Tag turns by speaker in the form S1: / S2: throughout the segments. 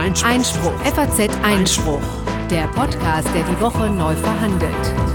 S1: Einspruch. FAZ Einspruch. Der Podcast, der die Woche neu verhandelt.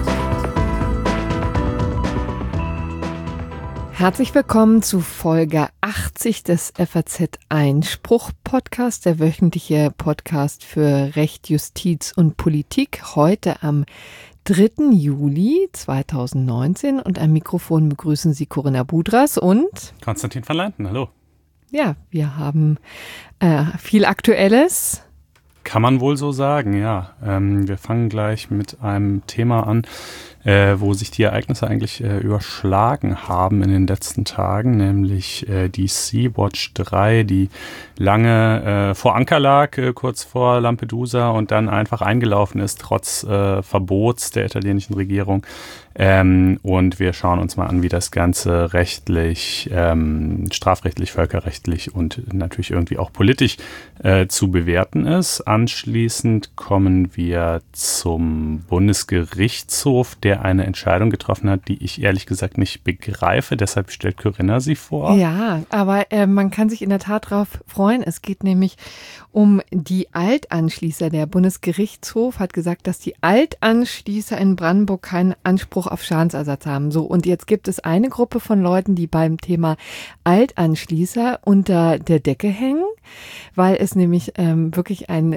S2: Herzlich willkommen zu Folge 80 des FAZ Einspruch Podcast, der wöchentliche Podcast für Recht, Justiz und Politik. Heute am 3. Juli 2019 und am Mikrofon begrüßen Sie Corinna Budras und
S3: Konstantin van Leinten, hallo.
S2: Ja, wir haben viel Aktuelles.
S3: Kann man wohl so sagen, ja. Wir fangen gleich mit einem Thema an, wo sich die Ereignisse eigentlich überschlagen haben in den letzten Tagen, nämlich die Sea-Watch 3, die lange vor Anker lag, kurz vor Lampedusa und dann einfach eingelaufen ist, trotz Verbots der italienischen Regierung. Und wir schauen uns mal an, wie das Ganze rechtlich, strafrechtlich, völkerrechtlich und natürlich irgendwie auch politisch zu bewerten ist. Anschließend kommen wir zum Bundesgerichtshof, der eine Entscheidung getroffen hat, die ich ehrlich gesagt nicht begreife. Deshalb stellt Corinna sie vor.
S2: Ja, aber man kann sich in der Tat darauf freuen. Es geht nämlich um die Altanschließer. Der Bundesgerichtshof hat gesagt, dass die Altanschließer in Brandenburg keinen Anspruch auf Schadensersatz haben. So, und jetzt gibt es eine Gruppe von Leuten, die beim Thema Altanschließer unter der Decke hängen, weil es nämlich wirklich ein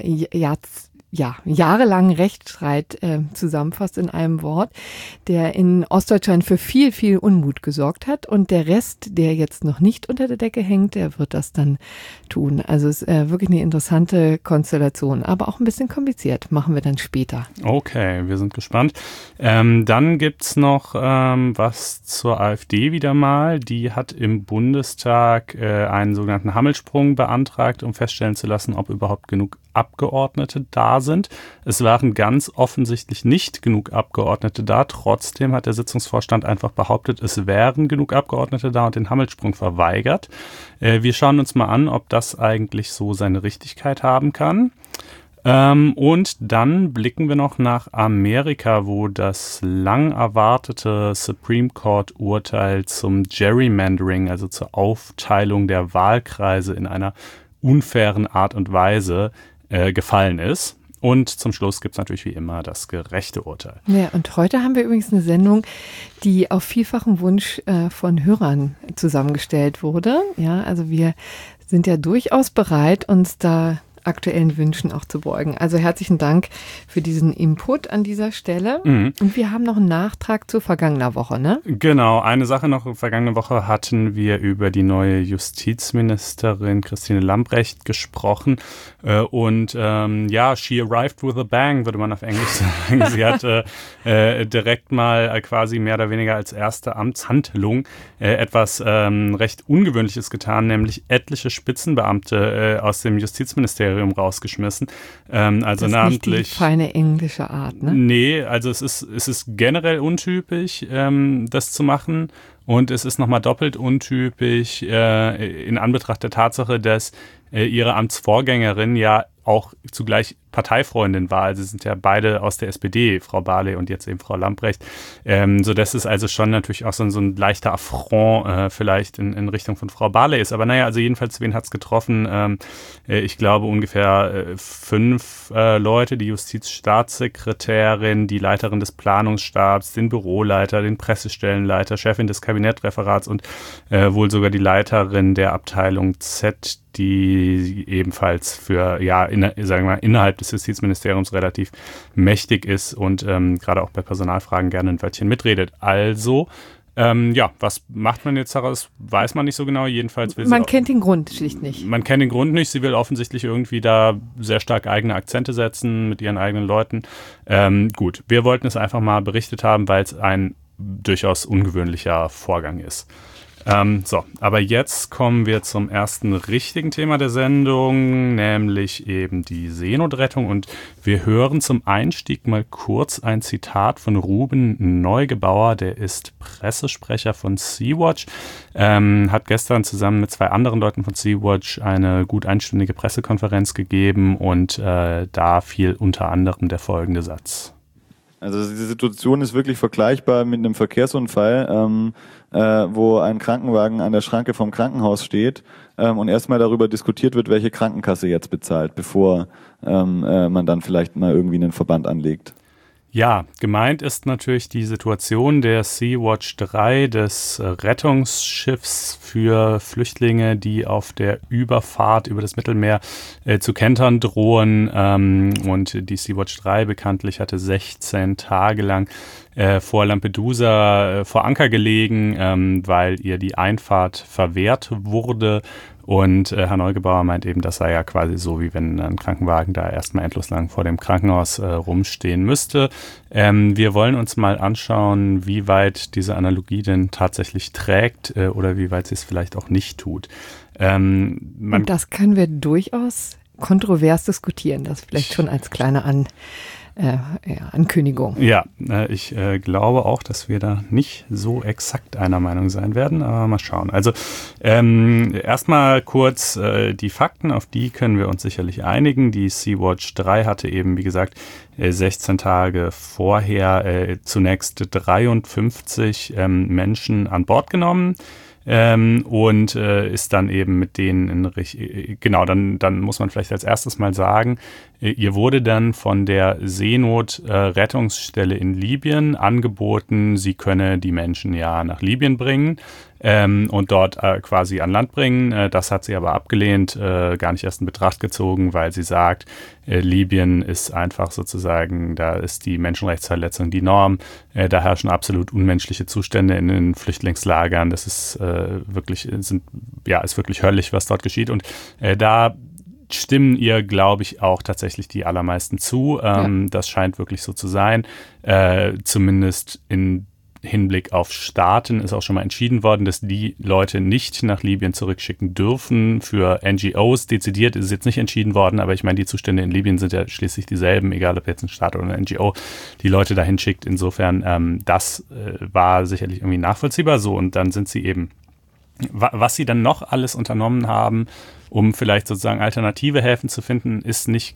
S2: jahrelangen Rechtsstreit zusammenfasst in einem Wort, der in Ostdeutschland für viel, viel Unmut gesorgt hat. Und der Rest, der jetzt noch nicht unter der Decke hängt, der wird das dann tun. Also es ist wirklich eine interessante Konstellation, aber auch ein bisschen kompliziert. Machen wir dann später.
S3: Okay, wir sind gespannt. Dann gibt's noch was zur AfD wieder mal. Die hat im Bundestag einen sogenannten Hammelsprung beantragt, um feststellen zu lassen, ob überhaupt genug Abgeordnete da sind. Es waren ganz offensichtlich nicht genug Abgeordnete da. Trotzdem hat der Sitzungsvorstand einfach behauptet, es wären genug Abgeordnete da und den Hammelsprung verweigert. Wir schauen uns mal an, ob das eigentlich so seine Richtigkeit haben kann. Und dann blicken wir noch nach Amerika, wo das lang erwartete Supreme Court Urteil zum Gerrymandering, also zur Aufteilung der Wahlkreise in einer unfairen Art und Weise gefallen ist. Und zum Schluss gibt es natürlich wie immer das gerechte Urteil.
S2: Ja, und heute haben wir übrigens eine Sendung, die auf vielfachen Wunsch von Hörern zusammengestellt wurde. Ja, also wir sind ja durchaus bereit, uns da aktuellen Wünschen auch zu beugen. Also herzlichen Dank für diesen Input an dieser Stelle. Mhm. Und wir haben noch einen Nachtrag zu vergangener Woche, ne?
S3: Genau, eine Sache noch. Vergangene Woche hatten wir über die neue Justizministerin Christine Lambrecht gesprochen. She arrived with a bang, würde man auf Englisch sagen. Sie hat direkt mal quasi mehr oder weniger als erste Amtshandlung etwas recht Ungewöhnliches getan, nämlich etliche Spitzenbeamte aus dem Justizministerium rausgeschmissen. Also
S2: das
S3: namentlich.
S2: Nicht die feine englische Art, ne?
S3: Nee, also es ist generell untypisch, das zu machen. Und es ist nochmal doppelt untypisch in Anbetracht der Tatsache, dass ihre Amtsvorgängerin ja auch zugleich Parteifreundin war. Also sie sind ja beide aus der SPD, Frau Barley und jetzt eben Frau Lambrecht. Sodass es also schon natürlich auch so ein leichter Affront vielleicht in Richtung von Frau Barley ist. Aber naja, also jedenfalls, wen hat's getroffen? Ich glaube ungefähr 5 Leute, die Justizstaatssekretärin, die Leiterin des Planungsstabs, den Büroleiter, den Pressestellenleiter, Chefin des Kabinettreferats und wohl sogar die Leiterin der Abteilung Z, die ebenfalls für, innerhalb des Justizministeriums relativ mächtig ist und gerade auch bei Personalfragen gerne ein Wörtchen mitredet. Also, was macht man jetzt daraus? Weiß man nicht so genau. Jedenfalls will
S2: man kennt den Grund schlicht nicht.
S3: Man kennt den Grund nicht. Sie will offensichtlich irgendwie da sehr stark eigene Akzente setzen mit ihren eigenen Leuten. Gut, wir wollten es einfach mal berichtet haben, weil es ein durchaus ungewöhnlicher Vorgang ist. Aber jetzt kommen wir zum ersten richtigen Thema der Sendung, nämlich eben die Seenotrettung. Und wir hören zum Einstieg mal kurz ein Zitat von Ruben Neugebauer, der ist Pressesprecher von Sea-Watch, hat gestern zusammen mit 2 anderen Leuten von Sea-Watch eine gut einstündige Pressekonferenz gegeben und da fiel unter anderem der folgende Satz.
S4: Also diese Situation ist wirklich vergleichbar mit einem Verkehrsunfall, wo ein Krankenwagen an der Schranke vom Krankenhaus steht und erstmal darüber diskutiert wird, welche Krankenkasse jetzt bezahlt, bevor man dann vielleicht mal irgendwie einen Verband anlegt.
S3: Ja, gemeint ist natürlich die Situation der Sea-Watch 3, des Rettungsschiffs für Flüchtlinge, die auf der Überfahrt über das Mittelmeer zu kentern drohen. Und die Sea-Watch 3 bekanntlich hatte 16 Tage lang vor Lampedusa vor Anker gelegen, weil ihr die Einfahrt verwehrt wurde. Und Herr Neugebauer meint eben, das sei ja quasi so, wie wenn ein Krankenwagen da erstmal endlos lang vor dem Krankenhaus rumstehen müsste. Wir wollen uns mal anschauen, wie weit diese Analogie denn tatsächlich trägt oder wie weit sie es vielleicht auch nicht tut.
S2: Und das können wir durchaus kontrovers diskutieren, das vielleicht schon als kleine Ankündigung.
S3: Ja, ich glaube auch, dass wir da nicht so exakt einer Meinung sein werden, aber mal schauen. Also erstmal kurz die Fakten, auf die können wir uns sicherlich einigen. Die Sea-Watch 3 hatte eben, wie gesagt, 16 Tage vorher zunächst 53 Menschen an Bord genommen. Und ist dann eben mit denen dann muss man vielleicht als erstes mal sagen, ihr wurde dann von der Seenotrettungsstelle in Libyen angeboten, sie könne die Menschen ja nach Libyen bringen und dort quasi an Land bringen. Das hat sie aber abgelehnt, gar nicht erst in Betracht gezogen, weil sie sagt, Libyen ist einfach sozusagen, da ist die Menschenrechtsverletzung die Norm, da herrschen absolut unmenschliche Zustände in den Flüchtlingslagern, das ist wirklich höllisch, was dort geschieht, und da stimmen ihr, glaube ich, auch tatsächlich die allermeisten zu. Das scheint wirklich so zu sein. Zumindest in Hinblick auf Staaten ist auch schon mal entschieden worden, dass die Leute nicht nach Libyen zurückschicken dürfen. Für NGOs dezidiert ist es jetzt nicht entschieden worden, aber ich meine, die Zustände in Libyen sind ja schließlich dieselben, egal ob jetzt ein Staat oder eine NGO die Leute dahin schickt. Insofern, das war sicherlich irgendwie nachvollziehbar so, und dann sind sie eben, was sie dann noch alles unternommen haben, um vielleicht sozusagen alternative Häfen zu finden, ist nicht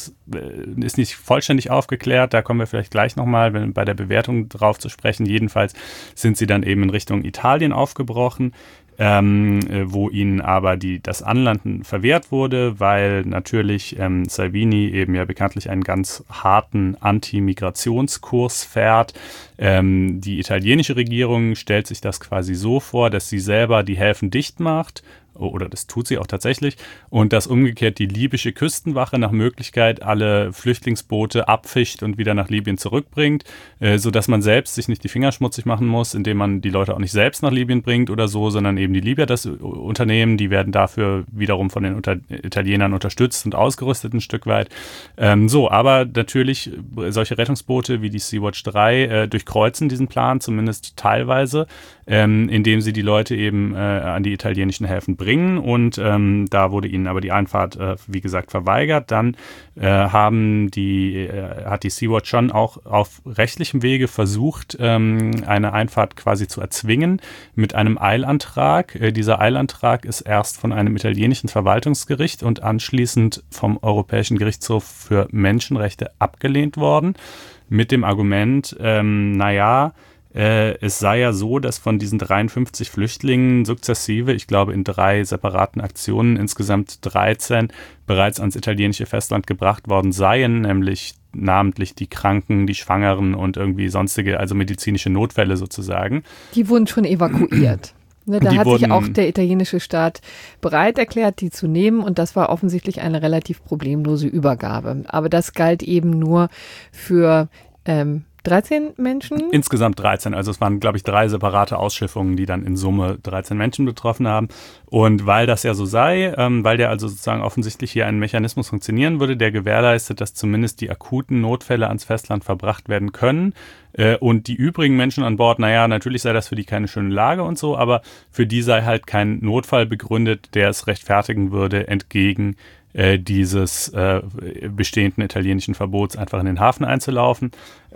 S3: vollständig aufgeklärt. Da kommen wir vielleicht gleich nochmal bei der Bewertung drauf zu sprechen. Jedenfalls sind sie dann eben in Richtung Italien aufgebrochen, wo ihnen aber das Anlanden verwehrt wurde, weil natürlich Salvini eben ja bekanntlich einen ganz harten Anti-Migrationskurs fährt. Die italienische Regierung stellt sich das quasi so vor, dass sie selber die Häfen dicht macht, oder das tut sie auch tatsächlich, und dass umgekehrt die libysche Küstenwache nach Möglichkeit alle Flüchtlingsboote abfischt und wieder nach Libyen zurückbringt, sodass man selbst sich nicht die Finger schmutzig machen muss, indem man die Leute auch nicht selbst nach Libyen bringt oder so, sondern eben die Libyer das Unternehmen, die werden dafür wiederum von den Italienern unterstützt und ausgerüstet ein Stück weit. Aber natürlich solche Rettungsboote wie die Sea-Watch 3 durchkreuzen diesen Plan, zumindest teilweise, indem sie die Leute eben an die italienischen Häfen bringen, und da wurde ihnen aber die Einfahrt, wie gesagt, verweigert. Dann hat die Sea-Watch schon auch auf rechtlichem Wege versucht, eine Einfahrt quasi zu erzwingen mit einem Eilantrag. Dieser Eilantrag ist erst von einem italienischen Verwaltungsgericht und anschließend vom Europäischen Gerichtshof für Menschenrechte abgelehnt worden, mit dem Argument, es sei ja so, dass von diesen 53 Flüchtlingen sukzessive, ich glaube in 3 separaten Aktionen, insgesamt 13 bereits ans italienische Festland gebracht worden seien, nämlich namentlich die Kranken, die Schwangeren und irgendwie sonstige, also medizinische Notfälle sozusagen.
S2: Die wurden schon evakuiert. Da hat sich auch der italienische Staat bereit erklärt, die zu nehmen, und das war offensichtlich eine relativ problemlose Übergabe. Aber das galt eben nur für 13 Menschen?
S3: Insgesamt 13. Also es waren, glaube ich, 3 separate Ausschiffungen, die dann in Summe 13 Menschen betroffen haben. Und weil das ja so sei, weil der also sozusagen offensichtlich hier ein Mechanismus funktionieren würde, der gewährleistet, dass zumindest die akuten Notfälle ans Festland verbracht werden können. Und die übrigen Menschen an Bord, natürlich sei das für die keine schöne Lage und so, aber für die sei halt kein Notfall begründet, der es rechtfertigen würde, entgegen dieses bestehenden italienischen Verbots einfach in den Hafen einzulaufen.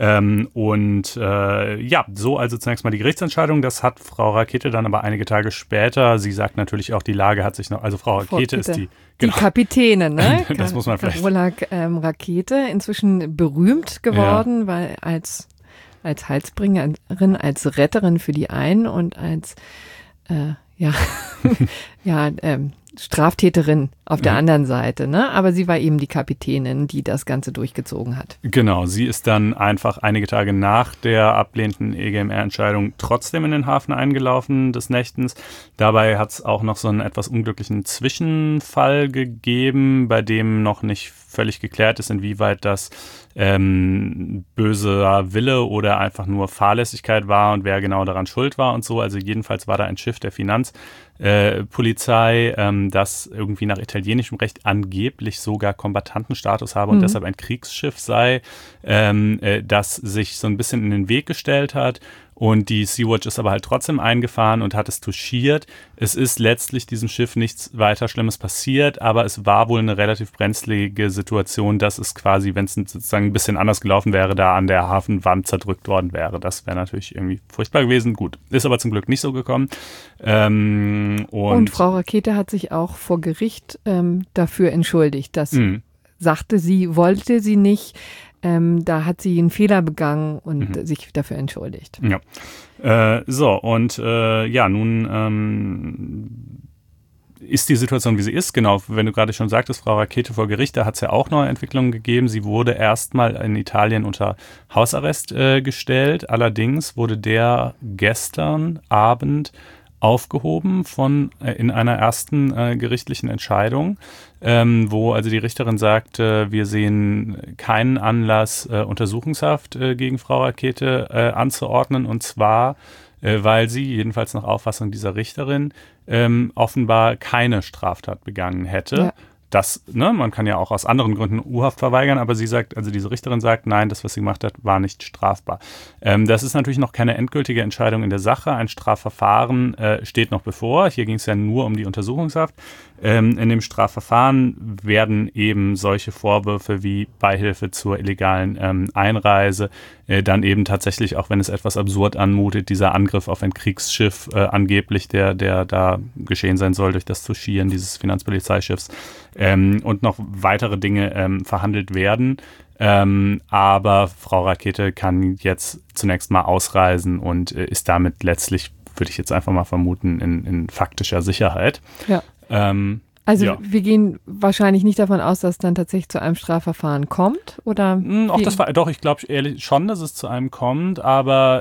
S3: So also zunächst mal die Gerichtsentscheidung. Das hat Frau Rakete dann aber einige Tage später. Sie sagt natürlich auch, die Lage hat sich noch, also Frau Rakete ist die
S2: Kapitänin, ne?
S3: Das muss man vielleicht.
S2: Carola Rakete, inzwischen berühmt geworden, weil als Heilsbringerin, als Retterin für die einen und als Straftäterin auf der anderen Seite, ne? Aber sie war eben die Kapitänin, die das Ganze durchgezogen hat.
S3: Genau, sie ist dann einfach einige Tage nach der ablehnenden EGMR-Entscheidung trotzdem in den Hafen eingelaufen des Nächtens. Dabei hat es auch noch so einen etwas unglücklichen Zwischenfall gegeben, bei dem noch nicht völlig geklärt ist, inwieweit das böser Wille oder einfach nur Fahrlässigkeit war und wer genau daran schuld war und so. Also jedenfalls war da ein Schiff der Finanzpolizei, das irgendwie nach italienischem Recht angeblich sogar Kombattantenstatus habe und deshalb ein Kriegsschiff sei, das sich so ein bisschen in den Weg gestellt hat. Und die Sea-Watch ist aber halt trotzdem eingefahren und hat es touchiert. Es ist letztlich diesem Schiff nichts weiter Schlimmes passiert, aber es war wohl eine relativ brenzlige Situation, dass es quasi, wenn es sozusagen ein bisschen anders gelaufen wäre, da an der Hafenwand zerdrückt worden wäre. Das wäre natürlich irgendwie furchtbar gewesen. Gut, ist aber zum Glück nicht so gekommen. Und
S2: Frau Rakete hat sich auch vor Gericht dafür entschuldigt. Das sagte sie, wollte sie nicht. Da hat sie einen Fehler begangen und sich dafür entschuldigt.
S3: Ja. Nun ist die Situation, wie sie ist. Genau, wenn du gerade schon sagtest, Frau Rakete vor Gericht, da hat es ja auch neue Entwicklungen gegeben. Sie wurde erstmal in Italien unter Hausarrest gestellt. Allerdings wurde der gestern Abend aufgehoben in einer ersten gerichtlichen Entscheidung, wo also die Richterin sagte, wir sehen keinen Anlass, Untersuchungshaft gegen Frau Rakete anzuordnen, und zwar, weil sie, jedenfalls nach Auffassung dieser Richterin, offenbar keine Straftat begangen hätte. Ja. Man kann ja auch aus anderen Gründen U-Haft verweigern, aber sie sagt, also diese Richterin sagt, nein, das, was sie gemacht hat, war nicht strafbar. Das ist natürlich noch keine endgültige Entscheidung in der Sache. Ein Strafverfahren steht noch bevor. Hier ging es ja nur um die Untersuchungshaft. In dem Strafverfahren werden eben solche Vorwürfe wie Beihilfe zur illegalen Einreise, dann eben tatsächlich, auch wenn es etwas absurd anmutet, dieser Angriff auf ein Kriegsschiff angeblich, der da geschehen sein soll durch das Touchieren dieses Finanzpolizeischiffs, und noch weitere Dinge verhandelt werden. Aber Frau Rakete kann jetzt zunächst mal ausreisen und ist damit letztlich, würde ich jetzt einfach mal vermuten, in faktischer Sicherheit.
S2: Ja. Wir gehen wahrscheinlich nicht davon aus, dass es dann tatsächlich zu einem Strafverfahren kommt, oder?
S3: Ich glaube ehrlich schon, dass es zu einem kommt, aber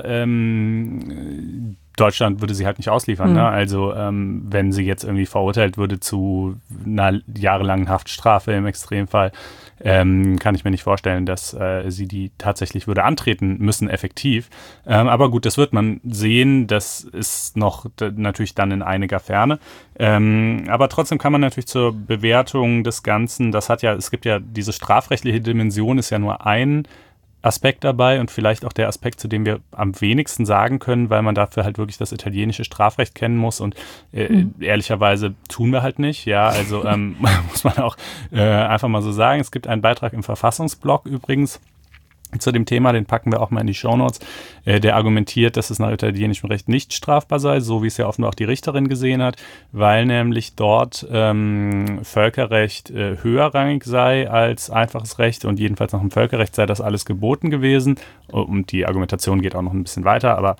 S3: Deutschland würde sie halt nicht ausliefern. Ne? Also wenn sie jetzt irgendwie verurteilt würde zu einer jahrelangen Haftstrafe im Extremfall, kann ich mir nicht vorstellen, dass sie die tatsächlich würde antreten müssen, effektiv. Aber gut, das wird man sehen. Das ist noch natürlich dann in einiger Ferne. Aber trotzdem kann man natürlich zur Bewertung des Ganzen, es gibt ja diese strafrechtliche Dimension, ist ja nur ein Aspekt dabei und vielleicht auch der Aspekt, zu dem wir am wenigsten sagen können, weil man dafür halt wirklich das italienische Strafrecht kennen muss, und ehrlicherweise tun wir halt nicht. Ja, also muss man auch einfach mal so sagen. Es gibt einen Beitrag im Verfassungsblog übrigens zu dem Thema, den packen wir auch mal in die Shownotes, der argumentiert, dass es nach italienischem Recht nicht strafbar sei, so wie es ja offenbar auch die Richterin gesehen hat, weil nämlich dort Völkerrecht höherrangig sei als einfaches Recht, und jedenfalls nach dem Völkerrecht sei das alles geboten gewesen, und die Argumentation geht auch noch ein bisschen weiter, aber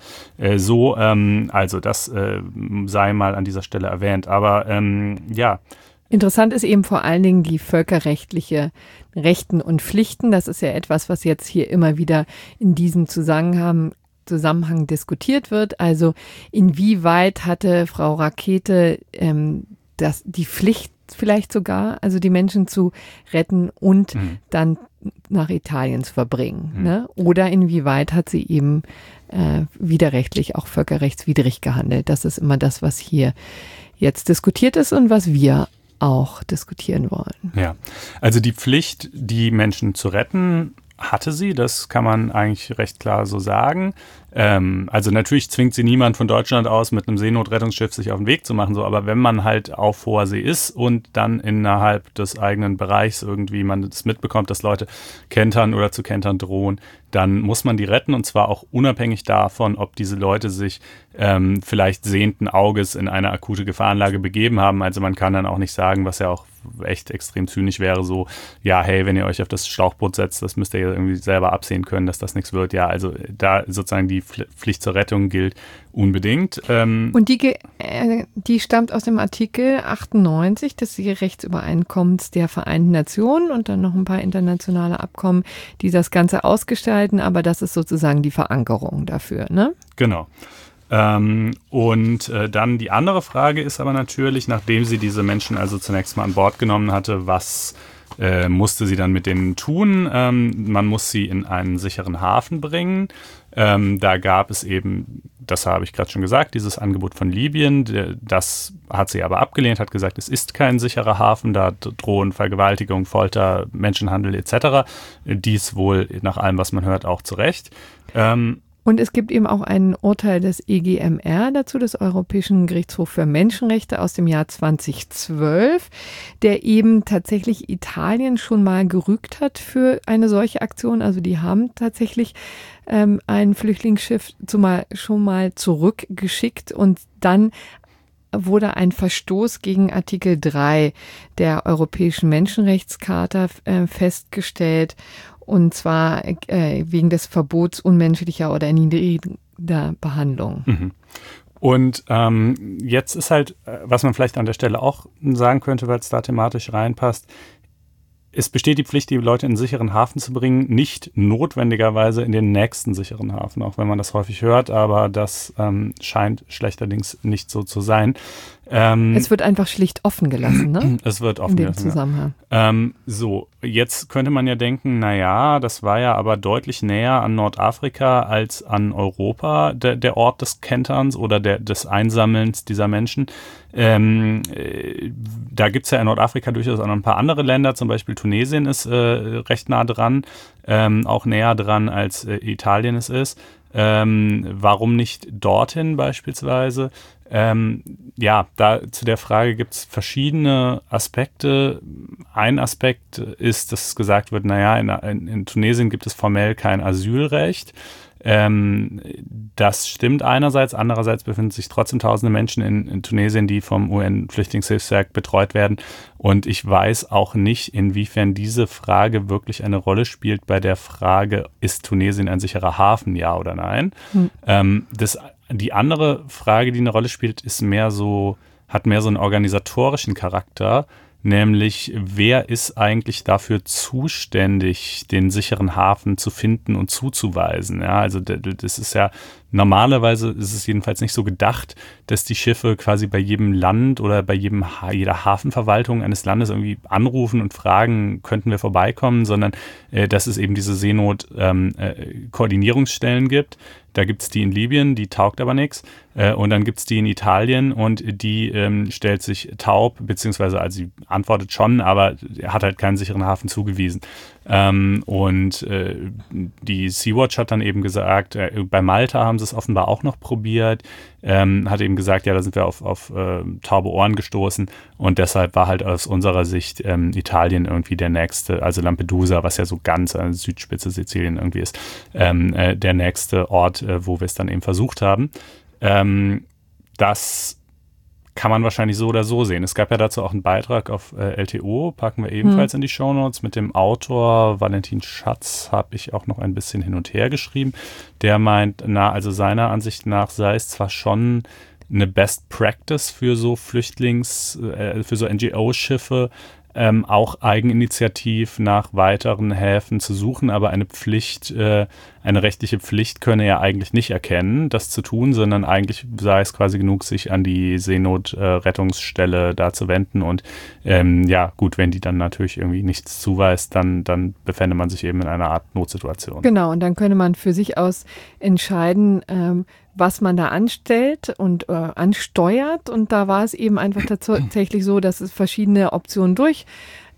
S3: also das sei mal an dieser Stelle erwähnt, aber
S2: Interessant ist eben vor allen Dingen die völkerrechtliche Rechten und Pflichten. Das ist ja etwas, was jetzt hier immer wieder in diesem Zusammenhang diskutiert wird. Also inwieweit hatte Frau Rakete die Pflicht vielleicht sogar, also die Menschen zu retten und dann nach Italien zu verbringen. Ne? Oder inwieweit hat sie eben widerrechtlich, auch völkerrechtswidrig gehandelt. Das ist immer das, was hier jetzt diskutiert ist und was wir auch diskutieren wollen.
S3: Ja, also die Pflicht, die Menschen zu retten, hatte sie, das kann man eigentlich recht klar so sagen. Also natürlich zwingt sie niemand von Deutschland aus, mit einem Seenotrettungsschiff sich auf den Weg zu machen, so, aber wenn man halt auf hoher See ist und dann innerhalb des eigenen Bereichs irgendwie man das mitbekommt, dass Leute kentern oder zu kentern drohen, dann muss man die retten, und zwar auch unabhängig davon, ob diese Leute sich vielleicht sehenden Auges in eine akute Gefahrenlage begeben haben. Also man kann dann auch nicht sagen, was ja auch echt extrem zynisch wäre, so, ja, hey, wenn ihr euch auf das Schlauchboot setzt, das müsst ihr ja irgendwie selber absehen können, dass das nichts wird. Ja, also da sozusagen die Pflicht zur Rettung gilt unbedingt.
S2: Und die stammt aus dem Artikel 98 des Rechtsübereinkommens der Vereinten Nationen und dann noch ein paar internationale Abkommen, die das Ganze ausgestalten, aber das ist sozusagen die Verankerung dafür, ne?
S3: Genau. Und dann die andere Frage ist aber natürlich, nachdem sie diese Menschen also zunächst mal an Bord genommen hatte, was musste sie dann mit denen tun? Man muss sie in einen sicheren Hafen bringen. Da gab es eben, das habe ich gerade schon gesagt, dieses Angebot von Libyen. Das hat sie aber abgelehnt, hat gesagt, es ist kein sicherer Hafen, da drohen Vergewaltigung, Folter, Menschenhandel etc. Dies wohl nach allem, was man hört, auch zu Recht.
S2: Und es gibt eben auch ein Urteil des EGMR dazu, des Europäischen Gerichtshofs für Menschenrechte aus dem Jahr 2012, der eben tatsächlich Italien schon mal gerügt hat für eine solche Aktion. Also die haben tatsächlich ein Flüchtlingsschiff schon mal zurückgeschickt und dann wurde ein Verstoß gegen Artikel 3 der Europäischen Menschenrechtscharta festgestellt. Und zwar wegen des Verbots unmenschlicher oder niedriger Behandlung.
S3: Mhm. Und jetzt ist halt, was man vielleicht an der Stelle auch sagen könnte, weil es da thematisch reinpasst, es besteht die Pflicht, die Leute in einen sicheren Hafen zu bringen, nicht notwendigerweise in den nächsten sicheren Hafen, auch wenn man das häufig hört, aber das scheint schlechterdings nicht so zu sein.
S2: Es wird einfach schlicht offen gelassen, ne?
S3: Es wird offen gelassen.
S2: In dem Zusammenhang.
S3: Ja. So, jetzt könnte man ja denken, naja, das war ja aber deutlich näher an Nordafrika als an Europa, der Ort des Kenterns oder des Einsammelns dieser Menschen. Da gibt es ja in Nordafrika durchaus auch noch ein paar andere Länder, zum Beispiel Tunesien ist recht nah dran, auch näher dran als Italien es ist. Warum nicht dorthin beispielsweise? Ja, da zu der Frage gibt es verschiedene Aspekte. Ein Aspekt ist, dass gesagt wird, naja, in Tunesien gibt es formell kein Asylrecht. Das stimmt einerseits, andererseits befinden sich trotzdem tausende Menschen in Tunesien, die vom UN-Flüchtlingshilfswerk betreut werden. Und ich weiß auch nicht, inwiefern diese Frage wirklich eine Rolle spielt bei der Frage, ist Tunesien ein sicherer Hafen, ja oder nein? Die andere Frage, die eine Rolle spielt, hat mehr so einen organisatorischen Charakter. Nämlich, wer ist eigentlich dafür zuständig, den sicheren Hafen zu finden und zuzuweisen? Ja, also das ist ja, normalerweise ist es jedenfalls nicht so gedacht, dass die Schiffe quasi bei jedem Land oder bei jeder Hafenverwaltung eines Landes irgendwie anrufen und fragen, könnten wir vorbeikommen, sondern dass es eben diese Seenot-Koordinierungsstellen gibt. Da gibt es die in Libyen, die taugt aber nichts. Und dann gibt es die in Italien und die stellt sich taub, beziehungsweise also sie antwortet schon, aber hat halt keinen sicheren Hafen zugewiesen. Die Sea-Watch hat dann eben gesagt, bei Malta haben sie es offenbar auch noch probiert, hat eben gesagt, ja, da sind wir auf taube Ohren gestoßen und deshalb war halt aus unserer Sicht Italien irgendwie der nächste, also Lampedusa, was ja so ganz an der Südspitze Sizilien irgendwie ist, der nächste Ort, wo wir es dann eben versucht haben. Das kann man wahrscheinlich so oder so sehen. Es gab ja dazu auch einen Beitrag auf LTO, packen wir ebenfalls in die Shownotes. Mit dem Autor Valentin Schatz habe ich auch noch ein bisschen hin und her geschrieben. Der meint, also seiner Ansicht nach sei es zwar schon eine Best Practice für so für so NGO-Schiffe, auch eigeninitiativ nach weiteren Häfen zu suchen, aber eine rechtliche Pflicht könne er eigentlich nicht erkennen, das zu tun, sondern eigentlich sei es quasi genug, sich an die Seenotrettungsstelle da zu wenden und ja, gut, wenn die dann natürlich irgendwie nichts zuweist, dann befände man sich eben in einer Art Notsituation.
S2: Genau, und dann könne man für sich aus entscheiden, was man da anstellt und ansteuert. Und da war es eben einfach tatsächlich so, dass es verschiedene Optionen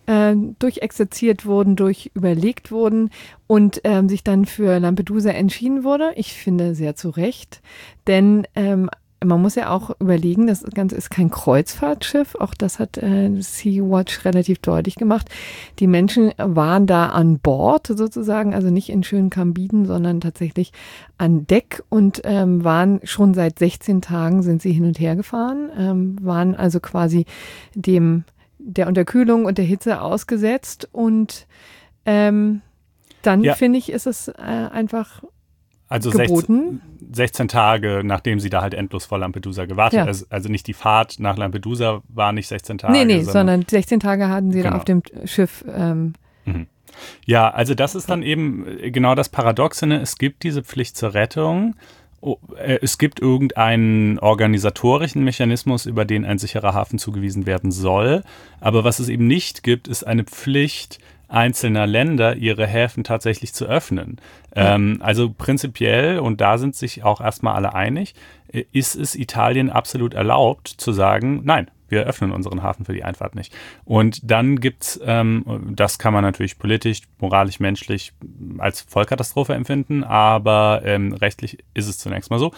S2: durchexerziert wurden, durchüberlegt wurden und sich dann für Lampedusa entschieden wurde. Ich finde sehr zu Recht, denn man muss ja auch überlegen, das Ganze ist kein Kreuzfahrtschiff, auch das hat Sea-Watch relativ deutlich gemacht. Die Menschen waren da an Bord sozusagen, also nicht in schönen Kabinen, sondern tatsächlich an Deck und waren schon seit 16 Tagen sind sie hin und her gefahren, waren also quasi der Unterkühlung und der Hitze ausgesetzt und dann finde ich, ist es einfach
S3: also
S2: geboten.
S3: 16 Tage, nachdem sie da halt endlos vor Lampedusa gewartet. Ja. Also nicht die Fahrt nach Lampedusa war nicht 16 Tage.
S2: Nee, sondern 16 Tage hatten sie da auf dem Schiff.
S3: Ja, also das ist dann eben genau das Paradoxe. Ne? Es gibt diese Pflicht zur Rettung. Es gibt irgendeinen organisatorischen Mechanismus, über den ein sicherer Hafen zugewiesen werden soll. Aber was es eben nicht gibt, ist eine Pflicht einzelner Länder, ihre Häfen tatsächlich zu öffnen. Also prinzipiell, und da sind sich auch erstmal alle einig, ist es Italien absolut erlaubt zu sagen, nein, wir öffnen unseren Hafen für die Einfahrt nicht. Und dann gibt's, das kann man natürlich politisch, moralisch, menschlich als Vollkatastrophe empfinden, aber rechtlich ist es zunächst mal so.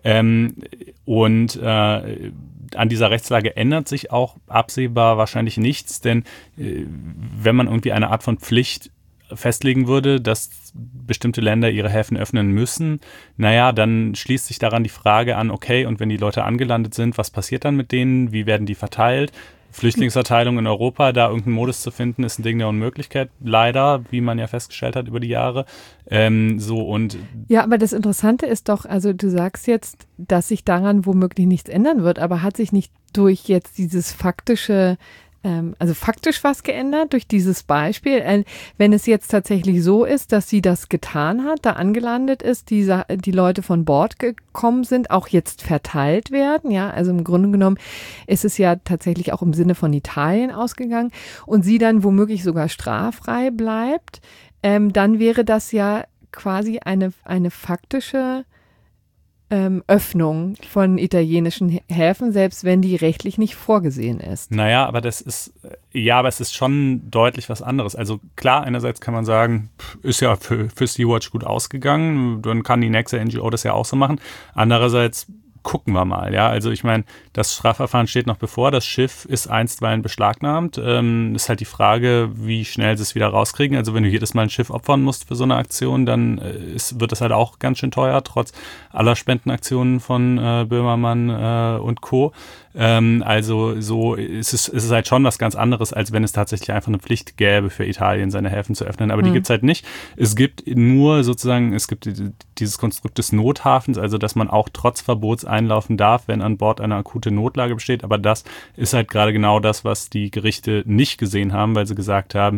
S3: An dieser Rechtslage ändert sich auch absehbar wahrscheinlich nichts, denn wenn man irgendwie eine Art von Pflicht festlegen würde, dass bestimmte Länder ihre Häfen öffnen müssen, naja, dann schließt sich daran die Frage an, okay, und wenn die Leute angelandet sind, was passiert dann mit denen? Wie werden die verteilt? Flüchtlingsverteilung in Europa, da irgendeinen Modus zu finden, ist ein Ding der Unmöglichkeit, leider, wie man ja festgestellt hat über die Jahre.
S2: Ja, aber das Interessante ist doch, also du sagst jetzt, dass sich daran womöglich nichts ändern wird, aber hat sich nicht durch jetzt dieses faktisch was geändert durch dieses Beispiel? Wenn es jetzt tatsächlich so ist, dass sie das getan hat, da angelandet ist, die Leute von Bord gekommen sind, auch jetzt verteilt werden, ja, also im Grunde genommen ist es ja tatsächlich auch im Sinne von Italien ausgegangen und sie dann womöglich sogar straffrei bleibt, dann wäre das ja quasi eine faktische Öffnung von italienischen Häfen, selbst wenn die rechtlich nicht vorgesehen ist.
S3: Naja, aber es ist schon deutlich was anderes. Also klar, einerseits kann man sagen, ist ja für Sea-Watch gut ausgegangen, dann kann die nächste NGO das ja auch so machen. Andererseits gucken wir mal, ja. Also ich meine, das Strafverfahren steht noch bevor, das Schiff ist einstweilen beschlagnahmt. Ist halt die Frage, wie schnell sie es wieder rauskriegen. Also wenn du jedes Mal ein Schiff opfern musst für so eine Aktion, dann wird das halt auch ganz schön teuer, trotz aller Spendenaktionen von Böhmermann und Co. Also so ist es halt schon was ganz anderes, als wenn es tatsächlich einfach eine Pflicht gäbe für Italien, seine Häfen zu öffnen. Aber die gibt es halt nicht. Es gibt nur sozusagen, dieses Konstrukt des Nothafens, also dass man auch trotz Verbots einlaufen darf, wenn an Bord eine akute Notlage besteht. Aber das ist halt gerade genau das, was die Gerichte nicht gesehen haben, weil sie gesagt haben,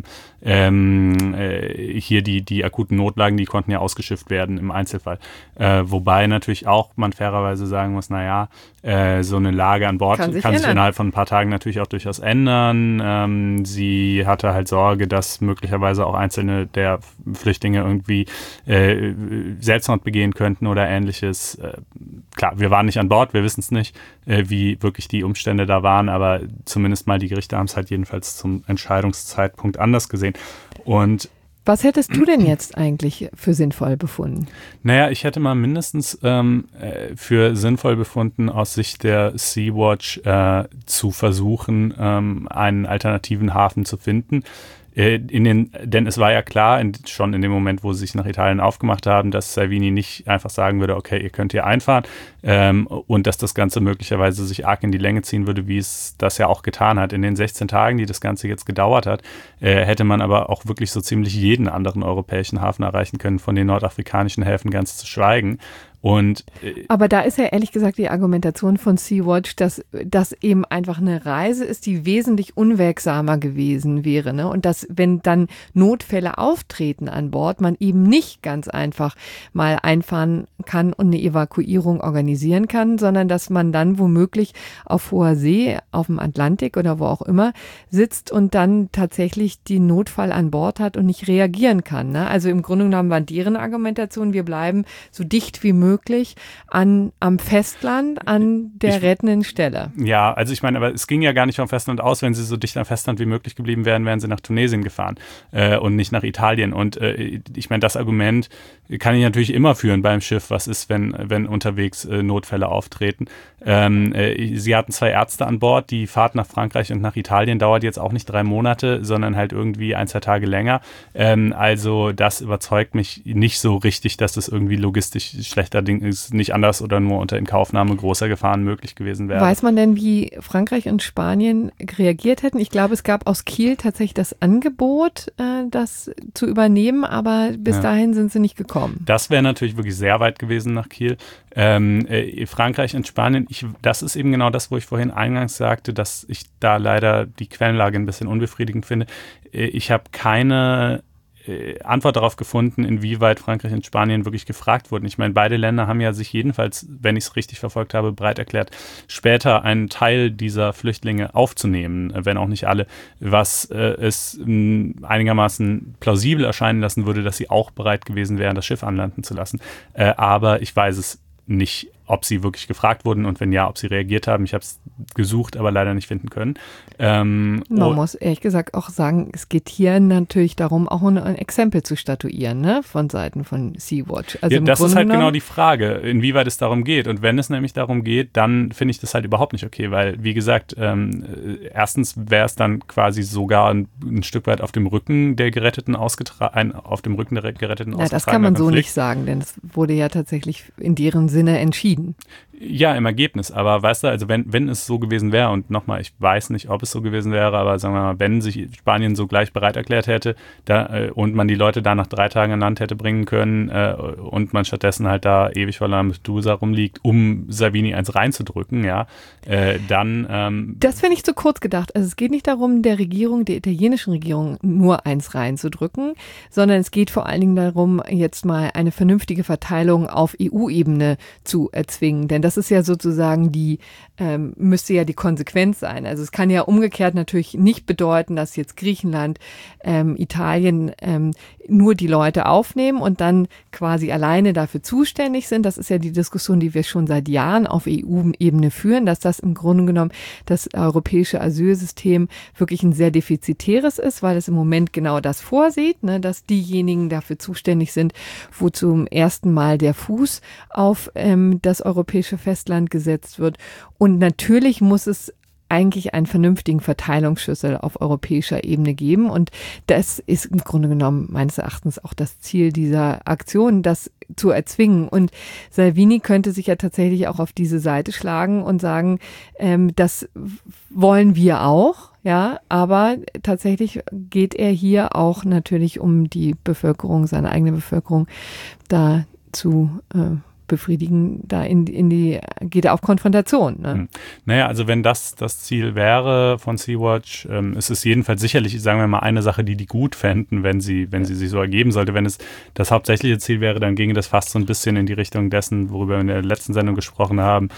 S3: hier die akuten Notlagen, die konnten ja ausgeschifft werden im Einzelfall. Wobei natürlich auch man fairerweise sagen muss, naja, so eine Lage an Bord kann sich innerhalb von ein paar Tagen natürlich auch durchaus ändern. Sie hatte halt Sorge, dass möglicherweise auch einzelne der Flüchtlinge irgendwie Selbstmord begehen könnten oder Ähnliches. Klar, wir waren nicht an Bord, wir wissen es nicht, wie wirklich die Umstände da waren, aber zumindest mal die Gerichte haben es halt jedenfalls zum Entscheidungszeitpunkt anders gesehen. Und
S2: was hättest du denn jetzt eigentlich für sinnvoll befunden?
S3: Naja, ich hätte mal mindestens für sinnvoll befunden, aus Sicht der Sea-Watch zu versuchen, einen alternativen Hafen zu finden. Denn es war ja klar, schon in dem Moment, wo sie sich nach Italien aufgemacht haben, dass Salvini nicht einfach sagen würde, okay, ihr könnt hier einfahren und dass das Ganze möglicherweise sich arg in die Länge ziehen würde, wie es das ja auch getan hat. In den 16 Tagen, die das Ganze jetzt gedauert hat, hätte man aber auch wirklich so ziemlich jeden anderen europäischen Hafen erreichen können, von den nordafrikanischen Häfen ganz zu schweigen.
S2: Aber da ist ja ehrlich gesagt die Argumentation von Sea-Watch, dass das eben einfach eine Reise ist, die wesentlich unwegsamer gewesen wäre. Ne? Und dass, wenn dann Notfälle auftreten an Bord, man eben nicht ganz einfach mal einfahren kann und eine Evakuierung organisieren kann, sondern dass man dann womöglich auf hoher See, auf dem Atlantik oder wo auch immer sitzt und dann tatsächlich den Notfall an Bord hat und nicht reagieren kann. Ne? Also im Grunde genommen war deren Argumentation, wir bleiben so dicht wie möglich möglich am Festland, an der rettenden Stelle.
S3: Ja, also ich meine, aber es ging ja gar nicht vom Festland aus. Wenn sie so dicht am Festland wie möglich geblieben wären, wären sie nach Tunesien gefahren und nicht nach Italien. Und ich meine, das Argument kann ich natürlich immer führen beim Schiff. Was ist, wenn unterwegs Notfälle auftreten? Sie hatten 2 Ärzte an Bord. Die Fahrt nach Frankreich und nach Italien dauert jetzt auch nicht 3 Monate, sondern halt irgendwie 1-2 Tage länger. Also das überzeugt mich nicht so richtig, dass das irgendwie logistisch schlechter Ding ist, nicht anders oder nur unter Inkaufnahme großer Gefahren möglich gewesen wäre.
S2: Weiß man denn, wie Frankreich und Spanien reagiert hätten? Ich glaube, es gab aus Kiel tatsächlich das Angebot, das zu übernehmen, aber bis dahin sind sie nicht gekommen.
S3: Das wäre natürlich wirklich sehr weit gewesen nach Kiel. Frankreich und Spanien, das ist eben genau das, wo ich vorhin eingangs sagte, dass ich da leider die Quellenlage ein bisschen unbefriedigend finde. Ich habe keine Antwort darauf gefunden, inwieweit Frankreich und Spanien wirklich gefragt wurden. Ich meine, beide Länder haben ja sich jedenfalls, wenn ich es richtig verfolgt habe, bereit erklärt, später einen Teil dieser Flüchtlinge aufzunehmen, wenn auch nicht alle, was es einigermaßen plausibel erscheinen lassen würde, dass sie auch bereit gewesen wären, das Schiff anlanden zu lassen. Aber ich weiß es nicht, ob sie wirklich gefragt wurden und wenn ja, ob sie reagiert haben. Ich habe es gesucht, aber leider nicht finden können.
S2: Man muss ehrlich gesagt auch sagen, es geht hier natürlich darum, auch ein Exempel zu statuieren, ne, von Seiten von Sea-Watch. Also
S3: ja, das ist halt genau die Frage, inwieweit es darum geht. Und wenn es nämlich darum geht, dann finde ich das halt überhaupt nicht okay, weil, wie gesagt, erstens wäre es dann quasi sogar ein Stück weit auf dem Rücken der Geretteten ausgetragen.
S2: Ja, das kann man so nicht sagen, denn es wurde ja tatsächlich in deren Sinne entschieden.
S3: Ja, im Ergebnis, aber weißt du, also wenn es so gewesen wäre und nochmal, ich weiß nicht, ob es so gewesen wäre, aber sagen wir mal, wenn sich Spanien so gleich bereit erklärt hätte und man die Leute da nach 3 Tagen an Land hätte bringen können und man stattdessen halt da ewig vor Lampedusa rumliegt, um Salvini eins reinzudrücken, ja, dann...
S2: das finde ich zu kurz gedacht. Also es geht nicht darum, der italienischen Regierung nur eins reinzudrücken, sondern es geht vor allen Dingen darum, jetzt mal eine vernünftige Verteilung auf EU-Ebene zu erzwingen, denn das ist ja sozusagen müsste ja die Konsequenz sein. Also es kann ja umgekehrt natürlich nicht bedeuten, dass jetzt Griechenland, Italien nur die Leute aufnehmen und dann quasi alleine dafür zuständig sind. Das ist ja die Diskussion, die wir schon seit Jahren auf EU-Ebene führen, dass das im Grunde genommen das europäische Asylsystem wirklich ein sehr defizitäres ist, weil es im Moment genau das vorsieht, ne, dass diejenigen dafür zuständig sind, wo zum ersten Mal der Fuß auf das europäische Festland gesetzt wird. Und natürlich muss es eigentlich einen vernünftigen Verteilungsschlüssel auf europäischer Ebene geben. Und das ist im Grunde genommen meines Erachtens auch das Ziel dieser Aktion, das zu erzwingen. Und Salvini könnte sich ja tatsächlich auch auf diese Seite schlagen und sagen, das wollen wir auch. Ja, aber tatsächlich geht er hier auch natürlich um die Bevölkerung, seine eigene Bevölkerung da zu befriedigen, da geht er auf Konfrontation. Ne?
S3: Naja, also wenn das Ziel wäre von Sea-Watch, ist es jedenfalls sicherlich, sagen wir mal, eine Sache, die gut fänden, wenn sie sich so ergeben sollte. Wenn es das hauptsächliche Ziel wäre, dann ginge das fast so ein bisschen in die Richtung dessen, worüber wir in der letzten Sendung gesprochen haben.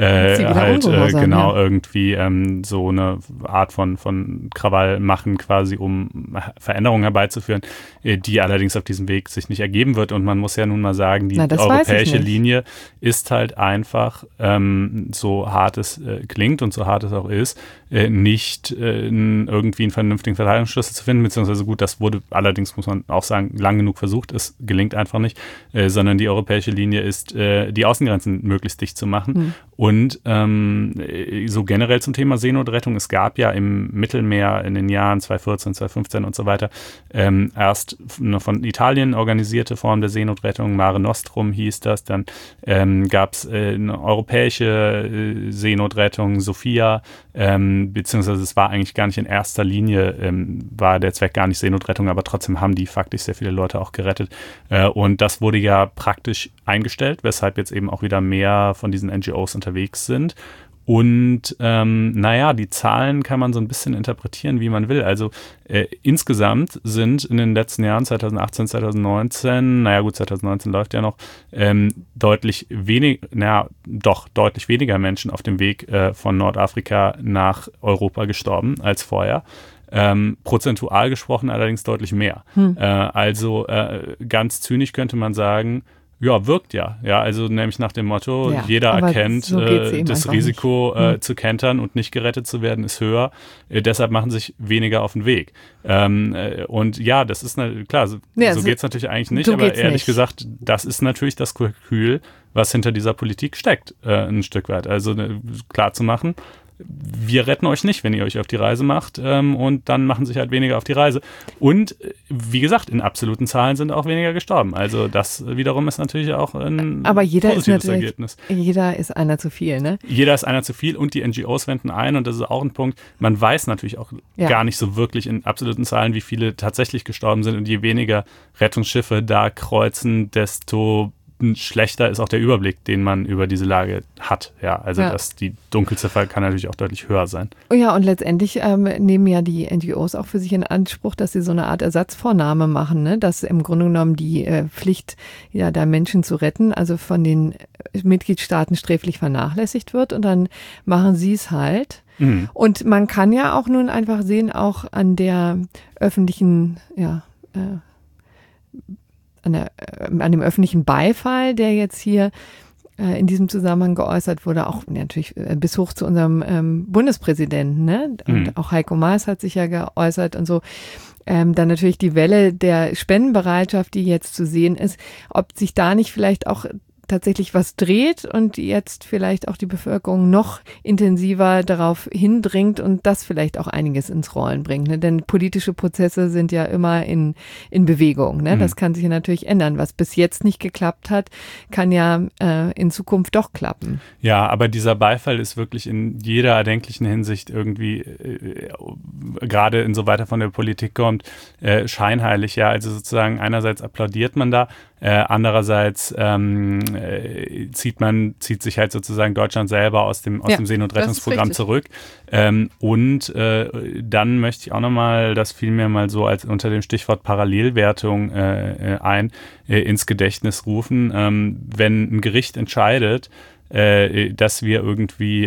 S3: Irgendwie so eine Art von Krawall machen, quasi um Veränderungen herbeizuführen, die allerdings auf diesem Weg sich nicht ergeben wird. Und man muss ja nun mal sagen, die europäische Linie ist halt einfach, so hart es klingt und so hart es auch ist, nicht irgendwie einen vernünftigen Verteilungsschlüssel zu finden, beziehungsweise gut, das wurde allerdings, muss man auch sagen, lang genug versucht, es gelingt einfach nicht, sondern die europäische Linie ist, die Außengrenzen möglichst dicht zu machen. Und so generell zum Thema Seenotrettung, es gab ja im Mittelmeer in den Jahren 2014, 2015 und so weiter erst eine von Italien organisierte Form der Seenotrettung, Mare Nostrum hieß das, dann gab es eine europäische Seenotrettung, Sophia, beziehungsweise es war eigentlich gar nicht in erster Linie, war der Zweck gar nicht Seenotrettung, aber trotzdem haben die faktisch sehr viele Leute auch gerettet. Und das wurde ja praktisch eingestellt, weshalb jetzt eben auch wieder mehr von diesen NGOs unterwegs sind. Und die Zahlen kann man so ein bisschen interpretieren, wie man will. Also insgesamt sind in den letzten Jahren, 2018, 2019, 2019 läuft ja noch, deutlich weniger Menschen auf dem Weg von Nordafrika nach Europa gestorben als vorher. Prozentual gesprochen allerdings deutlich mehr. Also ganz zynisch könnte man sagen, wirkt ja. Ja, also nämlich nach dem Motto,
S2: Ja,
S3: jeder
S2: aber
S3: erkennt,
S2: so geht's eben
S3: das
S2: einfach
S3: Risiko zu kentern und nicht gerettet zu werden ist höher. Deshalb machen sich weniger auf den Weg. Und ja, das ist klar, so geht es natürlich eigentlich nicht,
S2: so
S3: aber
S2: geht's
S3: ehrlich
S2: nicht.
S3: gesagt, das ist natürlich das Kalkül, was hinter dieser Politik steckt, ein Stück weit. Also klar zu machen, wir retten euch nicht, wenn ihr euch auf die Reise macht, und dann machen sich halt weniger auf die Reise. Und wie gesagt, in absoluten Zahlen sind auch weniger gestorben. Also das wiederum ist natürlich auch ein
S2: Aber jeder
S3: positives Ergebnis.
S2: Jeder ist einer zu viel, ne?
S3: Jeder ist einer zu viel und die NGOs wenden ein und das ist auch ein Punkt. Man weiß natürlich auch gar nicht so wirklich in absoluten Zahlen, wie viele tatsächlich gestorben sind und je weniger Rettungsschiffe da kreuzen, desto schlechter ist auch der Überblick, den man über diese Lage hat. Ja, also die Dunkelziffer kann natürlich auch deutlich höher sein.
S2: Ja, und letztendlich nehmen ja die NGOs auch für sich in Anspruch, dass sie so eine Art Ersatzvornahme machen, ne? Dass im Grunde genommen die Pflicht, da Menschen zu retten, also von den Mitgliedstaaten sträflich vernachlässigt wird und dann machen sie es halt. Mhm. Und man kann ja auch nun einfach sehen, auch an der öffentlichen, an dem öffentlichen Beifall, der jetzt hier in diesem Zusammenhang geäußert wurde, auch natürlich bis hoch zu unserem Bundespräsidenten, ne? Und auch Heiko Maas hat sich ja geäußert und so. Dann natürlich die Welle der Spendenbereitschaft, die jetzt zu sehen ist, ob sich da nicht vielleicht auch tatsächlich was dreht und jetzt vielleicht auch die Bevölkerung noch intensiver darauf hindringt und das vielleicht auch einiges ins Rollen bringt. Ne? Denn politische Prozesse sind ja immer in Bewegung. Ne? Das kann sich ja natürlich ändern. Was bis jetzt nicht geklappt hat, kann ja in Zukunft doch klappen.
S3: Ja, aber dieser Beifall ist wirklich in jeder erdenklichen Hinsicht irgendwie, gerade insoweit er von der Politik kommt, scheinheilig. Ja, also sozusagen einerseits applaudiert man da, andererseits zieht sich halt sozusagen Deutschland selber aus dem Seenotrettungsprogramm zurück. Und dann möchte ich auch nochmal, das fiel mir mal so als unter dem Stichwort Parallelwertung ins Gedächtnis rufen. Wenn ein Gericht entscheidet, dass wir irgendwie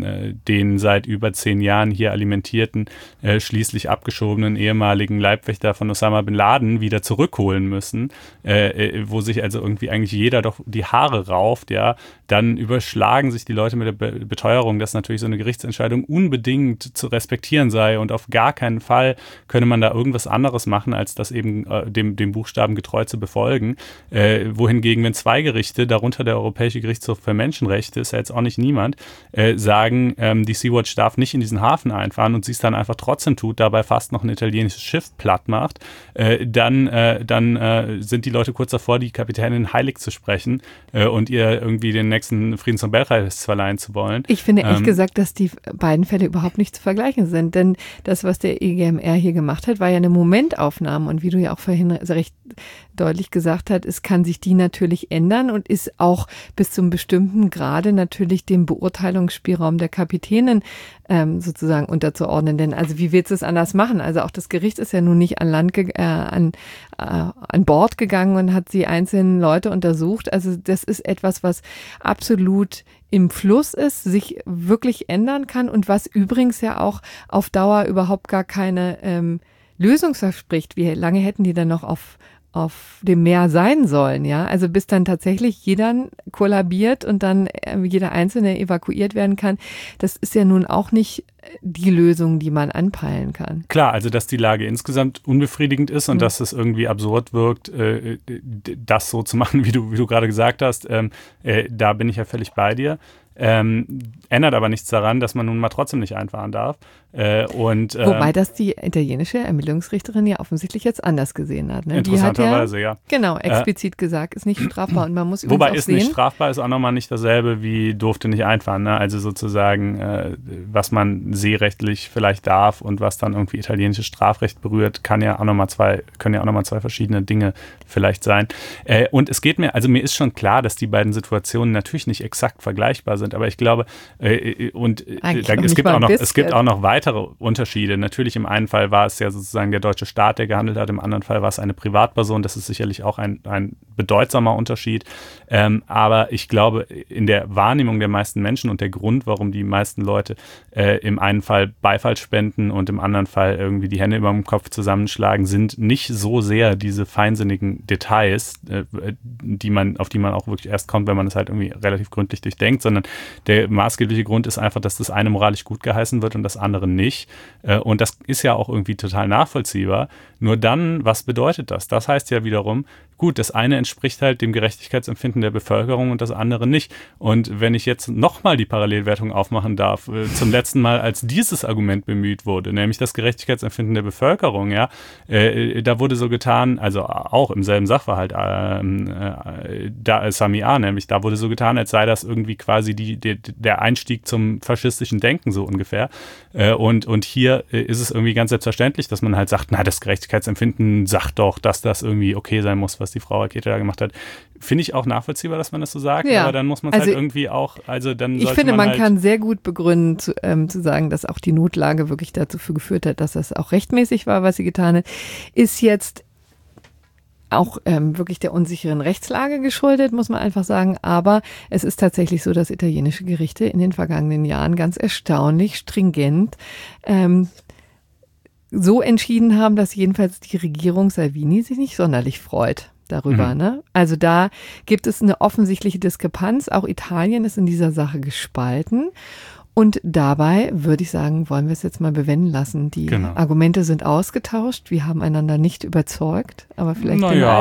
S3: den seit über 10 Jahren hier alimentierten, schließlich abgeschobenen ehemaligen Leibwächter von Osama Bin Laden wieder zurückholen müssen, wo sich also irgendwie eigentlich jeder doch die Haare rauft, ja, dann überschlagen sich die Leute mit der Beteuerung, dass natürlich so eine Gerichtsentscheidung unbedingt zu respektieren sei und auf gar keinen Fall könne man da irgendwas anderes machen, als das eben dem Buchstaben getreu zu befolgen. Wohingegen, wenn 2 Gerichte, darunter der Europäische Gerichtshof für Menschenrechte, ist ja jetzt auch nicht niemand, sagen, die Sea-Watch darf nicht in diesen Hafen einfahren und sie es dann einfach trotzdem tut, dabei fast noch ein italienisches Schiff platt macht, dann sind die Leute kurz davor, die Kapitänin heilig zu sprechen und ihr irgendwie den nächsten Friedensnobelpreis verleihen zu wollen.
S2: Ich finde ehrlich gesagt, dass die beiden Fälle überhaupt nicht zu vergleichen sind, denn das, was der EGMR hier gemacht hat, war ja eine Momentaufnahme und wie du ja auch vorhin recht deutlich gesagt hast, es kann sich die natürlich ändern und ist auch bis zum bestimmten Grade natürlich dem Beurteilungsspielraum der Kapitänin sozusagen unterzuordnen. Denn also wie willst du es anders machen? Also auch das Gericht ist ja nun nicht an Bord gegangen und hat die einzelnen Leute untersucht. Also das ist etwas, was absolut im Fluss ist, sich wirklich ändern kann und was übrigens ja auch auf Dauer überhaupt gar keine Lösung verspricht. Wie lange hätten die dann noch auf dem Meer sein sollen, ja? Also bis dann tatsächlich jeder kollabiert und dann jeder Einzelne evakuiert werden kann. Das ist ja nun auch nicht die Lösung, die man anpeilen kann.
S3: Klar, also dass die Lage insgesamt unbefriedigend ist und dass es irgendwie absurd wirkt, das so zu machen, wie du gerade gesagt hast, da bin ich ja völlig bei dir. Ändert aber nichts daran, dass man nun mal trotzdem nicht einfahren darf.
S2: Wobei das die italienische Ermittlungsrichterin ja offensichtlich jetzt anders gesehen hat. Ne?
S3: Interessanterweise,
S2: ja. Genau, explizit gesagt, ist nicht strafbar und man muss übrigens
S3: wobei
S2: auch
S3: ist
S2: sehen,
S3: nicht strafbar, ist auch nochmal nicht dasselbe wie durfte nicht einfahren. Ne? Also sozusagen, was man seerechtlich vielleicht darf und was dann irgendwie italienisches Strafrecht berührt, können ja auch nochmal zwei verschiedene Dinge vielleicht sein. Und es geht mir ist schon klar, dass die beiden Situationen natürlich nicht exakt vergleichbar sind, aber ich glaube, es gibt auch noch weitere Unterschiede. Natürlich im einen Fall war es ja sozusagen der deutsche Staat, der gehandelt hat, im anderen Fall war es eine Privatperson. Das ist sicherlich auch ein bedeutsamer Unterschied. Aber ich glaube, in der Wahrnehmung der meisten Menschen und der Grund, warum die meisten Leute im einen Fall Beifall spenden und im anderen Fall irgendwie die Hände über dem Kopf zusammenschlagen, sind nicht so sehr diese feinsinnigen Details, auf die man auch wirklich erst kommt, wenn man es halt irgendwie relativ gründlich durchdenkt, sondern der maßgebliche Grund ist einfach, dass das eine moralisch gut geheißen wird und das andere nicht. Und das ist ja auch irgendwie total nachvollziehbar. Nur dann, was bedeutet das? Das heißt ja wiederum, gut, das eine entspricht halt dem Gerechtigkeitsempfinden der Bevölkerung und das andere nicht. Und wenn ich jetzt nochmal die Parallelwertung aufmachen darf, zum letzten Mal, als dieses Argument bemüht wurde, nämlich das Gerechtigkeitsempfinden der Bevölkerung, ja, da wurde so getan, also auch im selben Sachverhalt, Sami A., nämlich da wurde so getan, als sei das irgendwie quasi der Einstieg zum faschistischen Denken so ungefähr. Und hier ist es irgendwie ganz selbstverständlich, dass man halt sagt, na, das Gerechtigkeitsempfinden sagt doch, dass das irgendwie okay sein muss, was die Frau Rakete da gemacht hat. Finde ich auch nachvollziehbar, dass man das so sagt, aber dann muss man es halt irgendwie auch, also dann sollte
S2: ich finde, man
S3: halt
S2: kann sehr gut begründen, zu sagen, dass auch die Notlage wirklich dazu geführt hat, dass das auch rechtmäßig war, was sie getan hat, ist jetzt auch wirklich der unsicheren Rechtslage geschuldet, muss man einfach sagen. Aber es ist tatsächlich so, dass italienische Gerichte in den vergangenen Jahren ganz erstaunlich stringent so entschieden haben, dass jedenfalls die Regierung Salvini sich nicht sonderlich freut darüber. Ne? Also da gibt es eine offensichtliche Diskrepanz. Auch Italien ist in dieser Sache gespalten. Und dabei würde ich sagen, wollen wir es jetzt mal bewenden lassen. Die Argumente sind ausgetauscht. Wir haben einander nicht überzeugt, aber vielleicht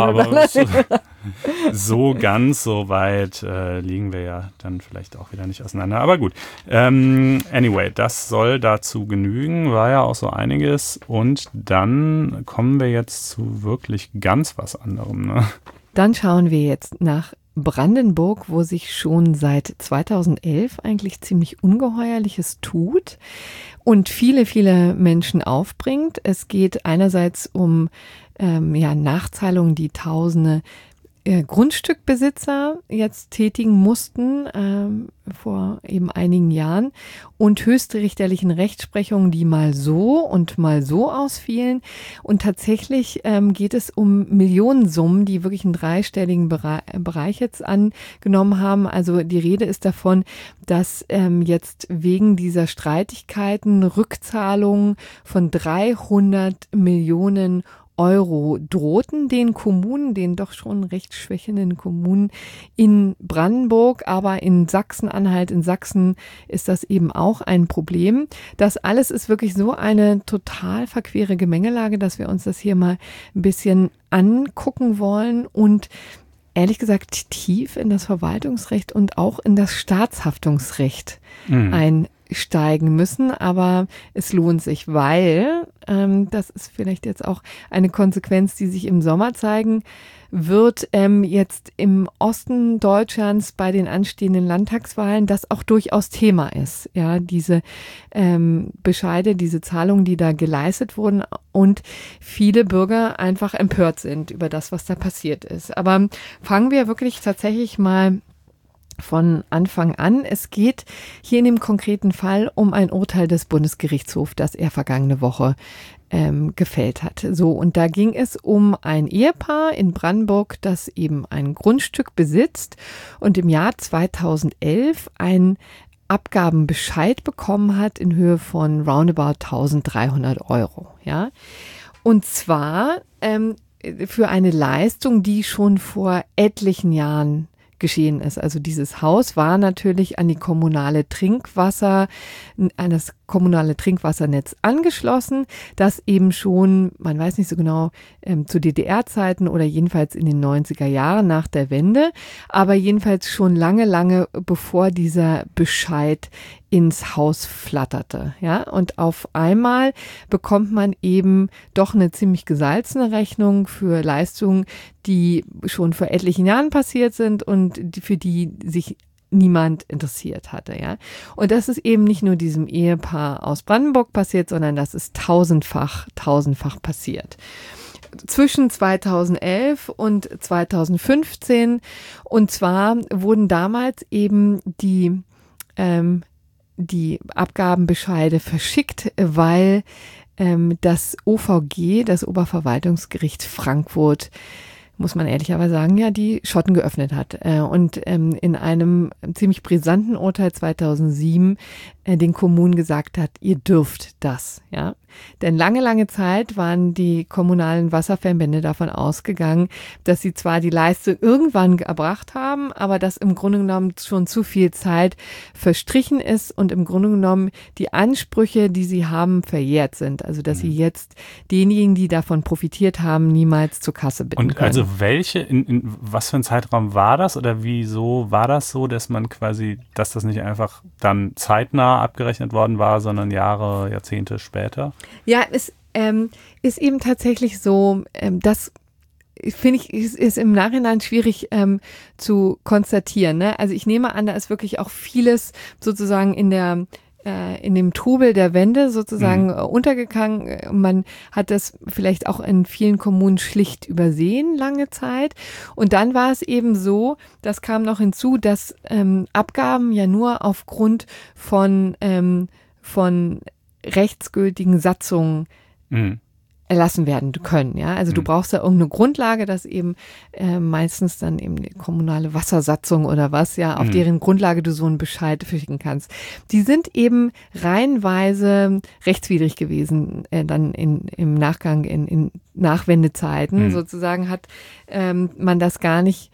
S3: so ganz so weit liegen wir ja dann vielleicht auch wieder nicht auseinander. Aber gut. Anyway, das soll dazu genügen. War ja auch so einiges. Und dann kommen wir jetzt zu wirklich ganz was anderem. Ne?
S2: Dann schauen wir jetzt nach Brandenburg, wo sich schon seit 2011 eigentlich ziemlich Ungeheuerliches tut und viele, viele Menschen aufbringt. Es geht einerseits um Nachzahlungen, die Tausende Grundstückbesitzer jetzt tätigen mussten vor eben einigen Jahren und höchstrichterlichen Rechtsprechungen, die mal so und mal so ausfielen. Und tatsächlich geht es um Millionensummen, die wirklich einen dreistelligen Bereich jetzt angenommen haben. Also die Rede ist davon, dass jetzt wegen dieser Streitigkeiten Rückzahlungen von 300 Millionen Euro drohten den Kommunen, den doch schon recht schwächenden Kommunen in Brandenburg, aber in Sachsen-Anhalt, in Sachsen ist das eben auch ein Problem. Das alles ist wirklich so eine total verquere Gemengelage, dass wir uns das hier mal ein bisschen angucken wollen und ehrlich gesagt tief in das Verwaltungsrecht und auch in das Staatshaftungsrecht einsteigen müssen, aber es lohnt sich, weil das ist vielleicht jetzt auch eine Konsequenz, die sich im Sommer zeigen wird, jetzt im Osten Deutschlands bei den anstehenden Landtagswahlen, das auch durchaus Thema ist. Ja, diese Bescheide, diese Zahlungen, die da geleistet wurden und viele Bürger einfach empört sind über das, was da passiert ist. Aber fangen wir wirklich tatsächlich mal von Anfang an. Es geht hier in dem konkreten Fall um ein Urteil des Bundesgerichtshofs, das er vergangene Woche gefällt hat. So, und da ging es um ein Ehepaar in Brandenburg, das eben ein Grundstück besitzt und im Jahr 2011 einen Abgabenbescheid bekommen hat in Höhe von roundabout 1.300 Euro. Ja, und zwar für eine Leistung, die schon vor etlichen Jahren geschehen ist. Also dieses Haus war natürlich an das kommunale Trinkwassernetz angeschlossen, das eben schon, man weiß nicht so genau, zu DDR-Zeiten oder jedenfalls in den 90er Jahren nach der Wende, aber jedenfalls schon lange, lange bevor dieser Bescheid ins Haus flatterte, ja, und auf einmal bekommt man eben doch eine ziemlich gesalzene Rechnung für Leistungen, die schon vor etlichen Jahren passiert sind und für die sich niemand interessiert hatte, ja. Und das ist eben nicht nur diesem Ehepaar aus Brandenburg passiert, sondern das ist tausendfach passiert. Zwischen 2011 und 2015, und zwar wurden damals eben die Abgabenbescheide verschickt, weil das OVG, das Oberverwaltungsgericht Frankfurt, muss man ehrlicherweise sagen, ja, die Schotten geöffnet hat. Und in einem ziemlich brisanten Urteil 2007 den Kommunen gesagt hat, ihr dürft das, ja. Denn lange Zeit waren die kommunalen Wasserverbände davon ausgegangen, dass sie zwar die Leistung irgendwann erbracht haben, aber dass im Grunde genommen schon zu viel Zeit verstrichen ist und im Grunde genommen die Ansprüche, die sie haben, verjährt sind. Also dass sie jetzt denjenigen, die davon profitiert haben, niemals zur Kasse bitten können.
S3: Und also welche, in was für ein Zeitraum war das oder wieso war das so, dass man quasi, dass das nicht einfach dann zeitnah abgerechnet worden war, sondern Jahre, Jahrzehnte später?
S2: Ja, es ist eben tatsächlich so, dass finde ich, ist im Nachhinein schwierig zu konstatieren. Ne? Also ich nehme an, da ist wirklich auch vieles sozusagen in dem Trubel der Wende sozusagen untergegangen. Man hat das vielleicht auch in vielen Kommunen schlicht übersehen, lange Zeit. Und dann war es eben so, das kam noch hinzu, dass Abgaben ja nur aufgrund von rechtsgültigen Satzungen erlassen werden können. Ja, also du brauchst da irgendeine Grundlage, dass eben meistens dann eben die kommunale Wassersatzung oder was, ja, auf deren Grundlage du so einen Bescheid verschicken kannst. Die sind eben reihenweise rechtswidrig gewesen, dann im Nachgang in Nachwendezeiten sozusagen hat man das gar nicht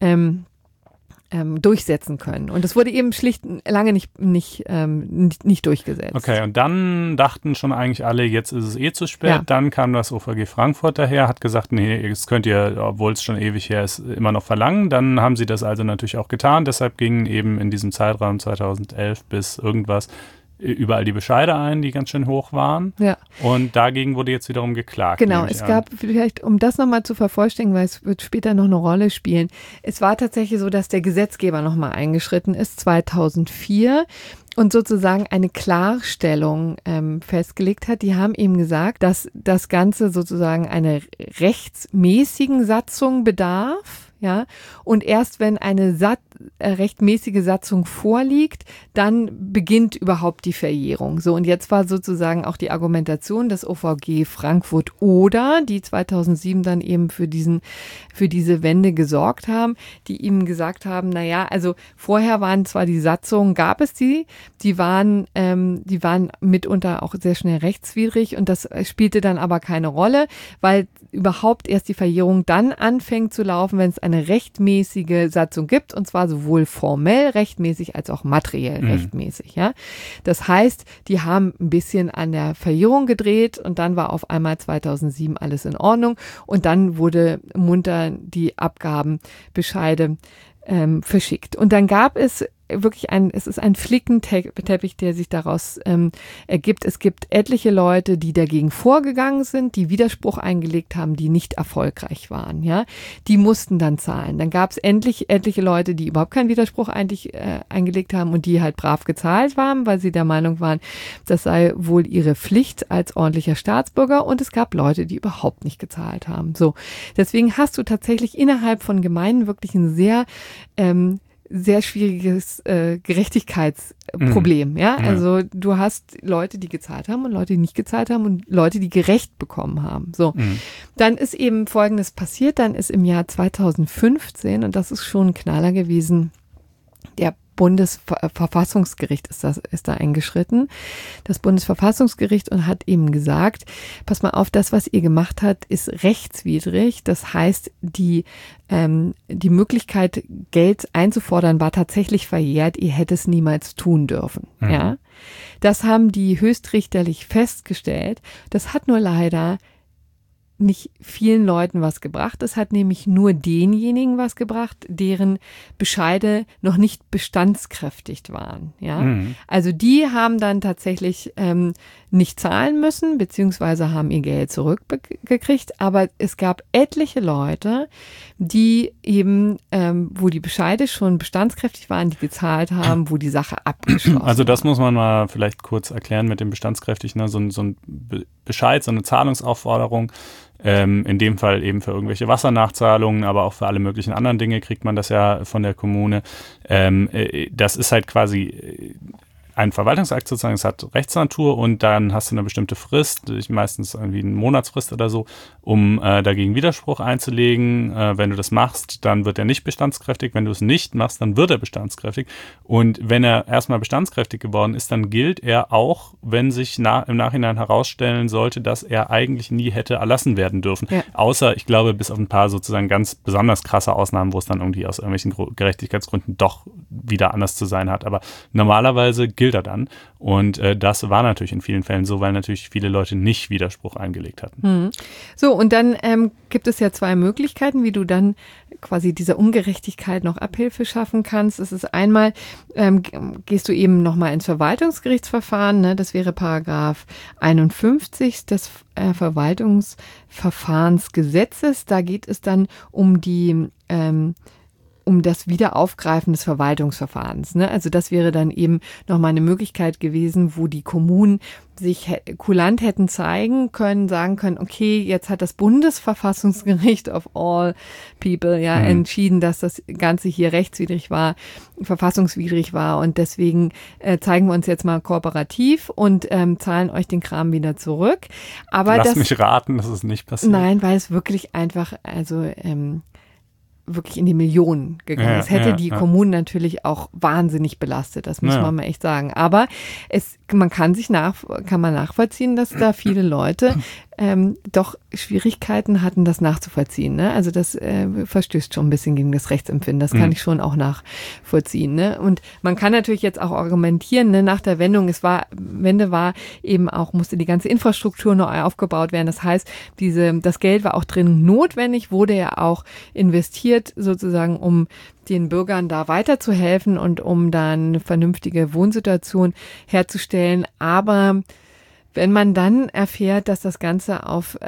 S2: durchsetzen können. Und das wurde eben schlicht lange nicht durchgesetzt.
S3: Okay, und dann dachten schon eigentlich alle, jetzt ist es zu spät.
S2: Ja.
S3: Dann kam das OVG Frankfurt daher, hat gesagt, nee, das könnt ihr, obwohl es schon ewig her ist, immer noch verlangen. Dann haben sie das also natürlich auch getan. Deshalb gingen eben in diesem Zeitraum 2011 bis irgendwas überall die Bescheide ein, die ganz schön hoch waren. Ja. Und dagegen wurde jetzt wiederum geklagt.
S2: Genau, es gab vielleicht, um das nochmal zu vervollständigen, weil es wird später noch eine Rolle spielen, es war tatsächlich so, dass der Gesetzgeber nochmal eingeschritten ist, 2004, und sozusagen eine Klarstellung festgelegt hat. Die haben eben gesagt, dass das Ganze sozusagen einer rechtsmäßigen Satzung bedarf. Ja, und erst wenn eine rechtmäßige Satzung vorliegt, dann beginnt überhaupt die Verjährung. So, und jetzt war sozusagen auch die Argumentation des OVG Frankfurt oder, die 2007 dann eben für diese Wende gesorgt haben, die ihm gesagt haben, naja, also vorher waren zwar die Satzungen, gab es die waren mitunter auch sehr schnell rechtswidrig und das spielte dann aber keine Rolle, weil überhaupt erst die Verjährung dann anfängt zu laufen, wenn es eine rechtmäßige Satzung gibt, und zwar sowohl formell rechtmäßig als auch materiell rechtmäßig. Ja? Das heißt, die haben ein bisschen an der Verjährung gedreht und dann war auf einmal 2007 alles in Ordnung und dann wurde munter die Abgabenbescheide verschickt. Und dann gab es wirklich es ist ein Flickenteppich, der sich daraus ergibt. Es gibt etliche Leute, die dagegen vorgegangen sind, die Widerspruch eingelegt haben, die nicht erfolgreich waren. Ja, die mussten dann zahlen. Dann gab es etliche Leute, die überhaupt keinen Widerspruch eingelegt haben und die halt brav gezahlt haben, weil sie der Meinung waren, das sei wohl ihre Pflicht als ordentlicher Staatsbürger. Und es gab Leute, die überhaupt nicht gezahlt haben. So, deswegen hast du tatsächlich innerhalb von Gemeinden wirklich ein sehr schwieriges Gerechtigkeitsproblem, ja. Also du hast Leute, die gezahlt haben und Leute, die nicht gezahlt haben und Leute, die gerecht bekommen haben. So, dann ist eben Folgendes passiert. Dann ist im Jahr 2015, und das ist schon ein Knaller gewesen, der Bundesverfassungsgericht ist da eingeschritten. Das Bundesverfassungsgericht und hat eben gesagt, pass mal auf, das, was ihr gemacht habt, ist rechtswidrig. Das heißt, die Möglichkeit, Geld einzufordern, war tatsächlich verjährt. Ihr hättet es niemals tun dürfen. Ja, das haben die höchstrichterlich festgestellt. Das hat nur leider nicht vielen Leuten was gebracht. Es hat nämlich nur denjenigen was gebracht, deren Bescheide noch nicht bestandskräftig waren. Ja, also die haben dann tatsächlich nicht zahlen müssen, beziehungsweise haben ihr Geld zurückgekriegt. Aber es gab etliche Leute, die eben, wo die Bescheide schon bestandskräftig waren, die gezahlt haben, wo die Sache abgeschlossen war.
S3: Also das muss man mal vielleicht kurz erklären mit dem bestandskräftig, ne? So ein Bescheid, so eine Zahlungsaufforderung. In dem Fall eben für irgendwelche Wassernachzahlungen, aber auch für alle möglichen anderen Dinge kriegt man das ja von der Kommune. Das ist halt quasi ein Verwaltungsakt sozusagen, es hat Rechtsnatur und dann hast du eine bestimmte Frist, meistens irgendwie eine Monatsfrist oder so, um dagegen Widerspruch einzulegen. Wenn du das machst, dann wird er nicht bestandskräftig. Wenn du es nicht machst, dann wird er bestandskräftig. Und wenn er erstmal bestandskräftig geworden ist, dann gilt er auch, wenn sich im Nachhinein herausstellen sollte, dass er eigentlich nie hätte erlassen werden dürfen. Ja. Außer, ich glaube, bis auf ein paar sozusagen ganz besonders krasse Ausnahmen, wo es dann irgendwie aus irgendwelchen Gerechtigkeitsgründen doch wieder anders zu sein hat. Aber normalerweise gilt er dann. Und das war natürlich in vielen Fällen so, weil natürlich viele Leute nicht Widerspruch eingelegt hatten.
S2: So, und dann gibt es ja zwei Möglichkeiten, wie du dann quasi dieser Ungerechtigkeit noch Abhilfe schaffen kannst. Es ist einmal, gehst du eben nochmal ins Verwaltungsgerichtsverfahren, ne? Das wäre Paragraph 51 des Verwaltungsverfahrensgesetzes. Da geht es dann um das Wiederaufgreifen des Verwaltungsverfahrens. Ne? Also das wäre dann eben nochmal eine Möglichkeit gewesen, wo die Kommunen sich kulant hätten zeigen können, sagen können, okay, jetzt hat das Bundesverfassungsgericht of all people entschieden, dass das Ganze hier rechtswidrig war, verfassungswidrig war und deswegen zeigen wir uns jetzt mal kooperativ und zahlen euch den Kram wieder zurück. Aber
S3: Lass mich raten, das ist nicht passiert.
S2: Nein, weil es wirklich einfach, wirklich in die Millionen gegangen ist. Hätte die Kommunen natürlich auch wahnsinnig belastet, das muss man mal echt sagen. Aber man kann nachvollziehen, dass da viele Leute doch Schwierigkeiten hatten, das nachzuvollziehen. Ne? Also das verstößt schon ein bisschen gegen das Rechtsempfinden. Das kann ich schon auch nachvollziehen. Ne? Und man kann natürlich jetzt auch argumentieren, ne, nach der Wende war eben auch, musste die ganze Infrastruktur neu aufgebaut werden. Das heißt, das Geld war auch dringend notwendig, wurde ja auch investiert sozusagen, um den Bürgern da weiterzuhelfen und um dann eine vernünftige Wohnsituation herzustellen. Aber wenn man dann erfährt, dass das Ganze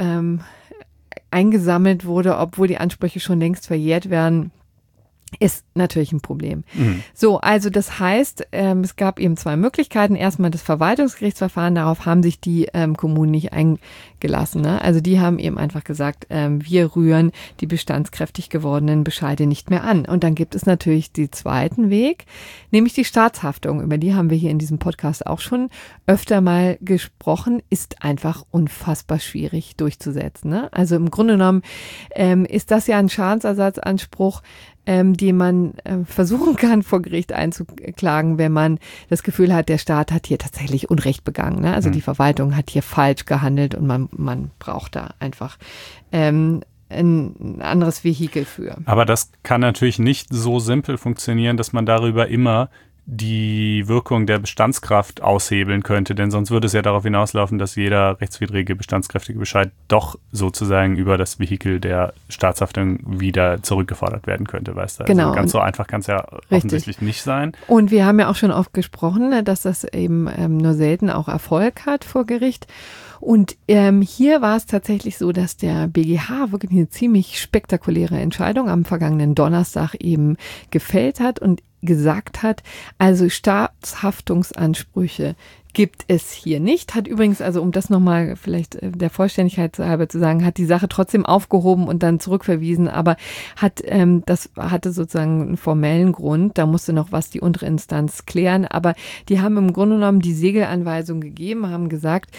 S2: eingesammelt wurde, obwohl die Ansprüche schon längst verjährt werden, ist natürlich ein Problem. So, also das heißt, es gab eben zwei Möglichkeiten. Erstmal das Verwaltungsgerichtsverfahren, darauf haben sich die Kommunen nicht eingelassen. Ne? Also die haben eben einfach gesagt, wir rühren die bestandskräftig gewordenen Bescheide nicht mehr an. Und dann gibt es natürlich den zweiten Weg, nämlich die Staatshaftung. Über die haben wir hier in diesem Podcast auch schon öfter mal gesprochen, ist einfach unfassbar schwierig durchzusetzen. Ne? Also im Grunde genommen ist das ja ein Schadensersatzanspruch, die man versuchen kann, vor Gericht einzuklagen, wenn man das Gefühl hat, der Staat hat hier tatsächlich Unrecht begangen. Ne? Also die Verwaltung hat hier falsch gehandelt und man braucht da einfach ein anderes Vehikel für.
S3: Aber das kann natürlich nicht so simpel funktionieren, dass man darüber immer die Wirkung der Bestandskraft aushebeln könnte, denn sonst würde es ja darauf hinauslaufen, dass jeder rechtswidrige, bestandskräftige Bescheid doch sozusagen über das Vehikel der Staatshaftung wieder zurückgefordert werden könnte, weißt du?
S2: Genau.
S3: Also ganz so einfach kann es ja offensichtlich nicht sein.
S2: Und wir haben ja auch schon oft gesprochen, dass das eben nur selten auch Erfolg hat vor Gericht. Und hier war es tatsächlich so, dass der BGH wirklich eine ziemlich spektakuläre Entscheidung am vergangenen Donnerstag eben gefällt hat und gesagt hat, also Staatshaftungsansprüche gibt es hier nicht. Hat übrigens, also um das nochmal vielleicht der Vollständigkeit halber zu sagen, hat die Sache trotzdem aufgehoben und dann zurückverwiesen, aber das hatte sozusagen einen formellen Grund. Da musste noch was die untere Instanz klären, aber die haben im Grunde genommen die Segelanweisung gegeben, haben gesagt,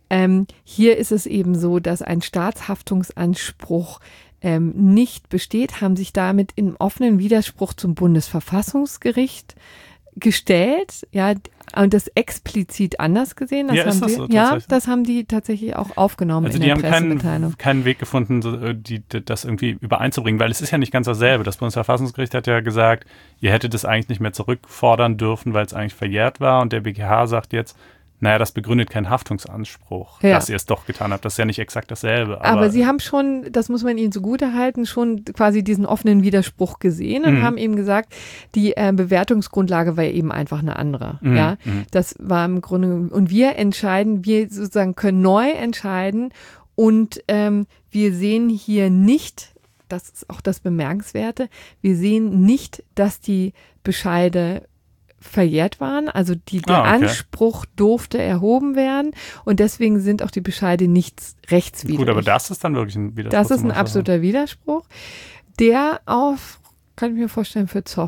S2: hier ist es eben so, dass ein Staatshaftungsanspruch nicht besteht, haben sich damit in offenen Widerspruch zum Bundesverfassungsgericht gestellt, ja, und das explizit anders gesehen. Das haben die tatsächlich auch aufgenommen in der Pressemitteilung.
S3: Also die haben keinen Weg gefunden, das irgendwie übereinzubringen, weil es ist ja nicht ganz dasselbe. Das Bundesverfassungsgericht hat ja gesagt, ihr hättet es eigentlich nicht mehr zurückfordern dürfen, weil es eigentlich verjährt war, und der BGH sagt jetzt, naja, das begründet keinen Haftungsanspruch, dass ihr es doch getan habt. Das ist ja nicht exakt dasselbe.
S2: Aber sie haben schon, das muss man ihnen zugutehalten, schon quasi diesen offenen Widerspruch gesehen und haben eben gesagt, die Bewertungsgrundlage war eben einfach eine andere. Das war im Grunde, und wir sozusagen können neu entscheiden und wir sehen hier nicht, das ist auch das Bemerkenswerte, wir sehen nicht, dass die Bescheide verjährt waren, also der Anspruch durfte erhoben werden und deswegen sind auch die Bescheide nicht rechtswidrig.
S3: Gut, aber das ist dann wirklich ein Widerspruch.
S2: Das ist ein absoluter Widerspruch, der kann ich mir vorstellen, für Zoff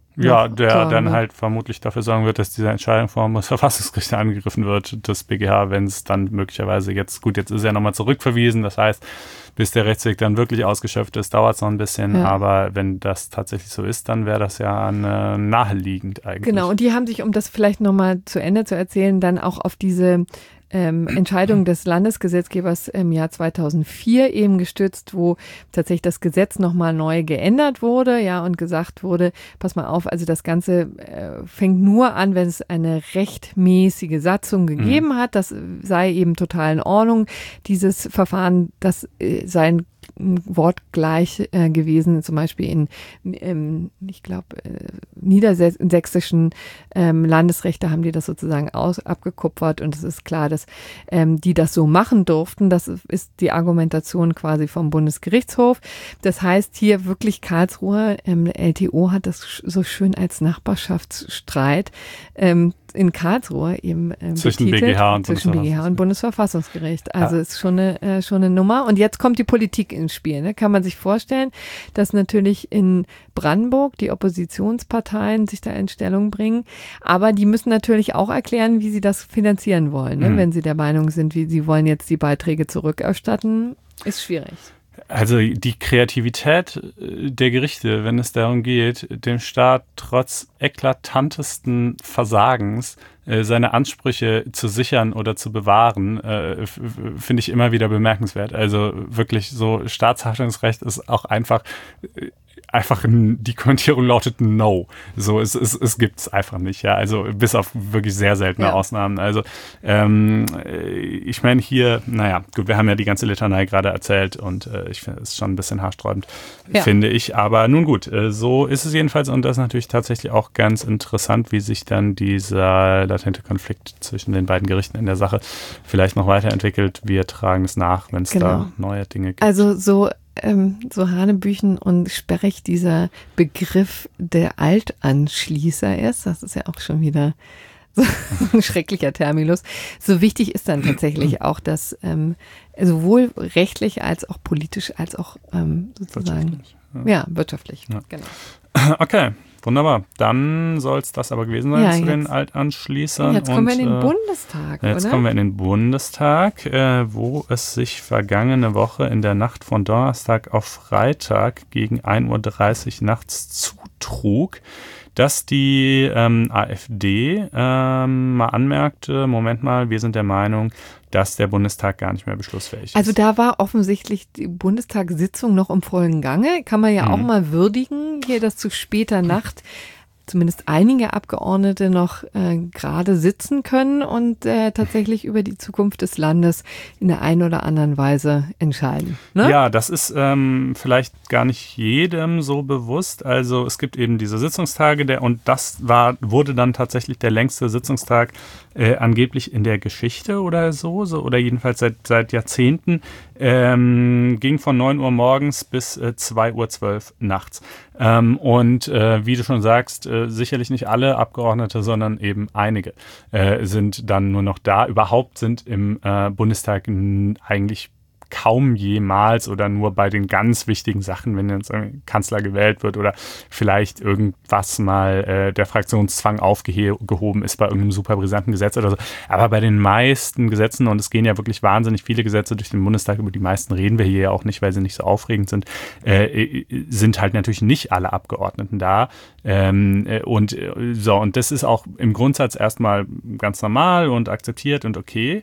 S3: Ja, der dann halt vermutlich dafür sorgen wird, dass diese Entscheidung vom Bundesverfassungsgericht angegriffen wird, das BGH, wenn es dann möglicherweise jetzt ist er nochmal zurückverwiesen, das heißt, bis der Rechtsweg dann wirklich ausgeschöpft ist, dauert es noch ein bisschen, aber wenn das tatsächlich so ist, dann wäre das ja naheliegend eigentlich.
S2: Genau, und die haben sich, um das vielleicht nochmal zu Ende zu erzählen, dann auch auf diese Entscheidung des Landesgesetzgebers im Jahr 2004 eben gestützt, wo tatsächlich das Gesetz nochmal neu geändert wurde, ja, und gesagt wurde, pass mal auf, also das Ganze fängt nur an, wenn es eine rechtmäßige Satzung gegeben hat, das sei eben total in Ordnung, dieses Verfahren, das sei ein wortgleich gewesen, zum Beispiel ich glaube, niedersächsischen Landesrechte haben die das sozusagen abgekupfert und es ist klar, dass die das so machen durften. Das ist die Argumentation quasi vom Bundesgerichtshof. Das heißt hier wirklich Karlsruhe, LTO hat das so schön als Nachbarschaftsstreit in Karlsruhe eben
S3: zwischen
S2: betitelt,
S3: BGH und
S2: Bundesverfassungsgericht. Also ist schon eine Nummer. Und jetzt kommt die Politik ins Spiel. Ne? Kann man sich vorstellen, dass natürlich in Brandenburg die Oppositionsparteien sich da in Stellung bringen. Aber die müssen natürlich auch erklären, wie sie das finanzieren wollen. Ne? Wenn sie der Meinung sind, wie sie wollen jetzt die Beiträge zurückerstatten, ist schwierig.
S3: Also die Kreativität der Gerichte, wenn es darum geht, dem Staat trotz eklatantesten Versagens seine Ansprüche zu sichern oder zu bewahren, finde ich immer wieder bemerkenswert. Also wirklich so Staatshaftungsrecht ist auch einfach die Kommentierung lautet No. So, es gibt's einfach nicht, ja. Also bis auf wirklich sehr seltene Ausnahmen. Also ich meine hier, naja, gut, wir haben ja die ganze Litanei gerade erzählt und ich finde es schon ein bisschen haarsträubend, finde ich. Aber nun gut, so ist es jedenfalls und das ist natürlich tatsächlich auch ganz interessant, wie sich dann dieser latente Konflikt zwischen den beiden Gerichten in der Sache vielleicht noch weiterentwickelt. Wir tragen es nach, wenn es da neue Dinge gibt.
S2: Also so hanebüchen und sperrig dieser Begriff der Altanschließer ist, das ist ja auch schon wieder so ein schrecklicher Terminus. So wichtig ist dann tatsächlich auch, dass sowohl rechtlich als auch politisch als auch sozusagen wirtschaftlich. Ja. Genau.
S3: Okay. Wunderbar. Dann soll es das aber gewesen sein zu den Altanschließern.
S2: Jetzt kommen wir in den Bundestag, oder?
S3: Jetzt kommen wir in den Bundestag, wo es sich vergangene Woche in der Nacht von Donnerstag auf Freitag gegen 1:30 Uhr nachts zutrug, dass die AfD mal anmerkte, Moment mal, wir sind der Meinung, dass der Bundestag gar nicht mehr beschlussfähig ist.
S2: Also da war offensichtlich die Bundestagssitzung noch im vollen Gange. Kann man ja auch mal würdigen, hier dass zu später Nacht zumindest einige Abgeordnete noch gerade sitzen können und tatsächlich über die Zukunft des Landes in der einen oder anderen Weise entscheiden. Ne?
S3: Ja, das ist vielleicht gar nicht jedem so bewusst. Also es gibt eben diese Sitzungstage und das wurde dann tatsächlich der längste Sitzungstag angeblich in der Geschichte oder so oder jedenfalls seit Jahrzehnten. Ging von 9 Uhr morgens bis 2:12 Uhr nachts. Und wie du schon sagst, sicherlich nicht alle Abgeordnete, sondern eben einige sind dann nur noch da. Überhaupt sind im Bundestag eigentlich kaum jemals oder nur bei den ganz wichtigen Sachen, wenn jetzt ein Kanzler gewählt wird oder vielleicht irgendwas mal der Fraktionszwang aufgehoben ist bei irgendeinem super brisanten Gesetz oder so. Aber bei den meisten Gesetzen, und es gehen ja wirklich wahnsinnig viele Gesetze durch den Bundestag, über die meisten reden wir hier ja auch nicht, weil sie nicht so aufregend sind, sind halt natürlich nicht alle Abgeordneten da. Und das ist auch im Grundsatz erstmal ganz normal und akzeptiert und okay.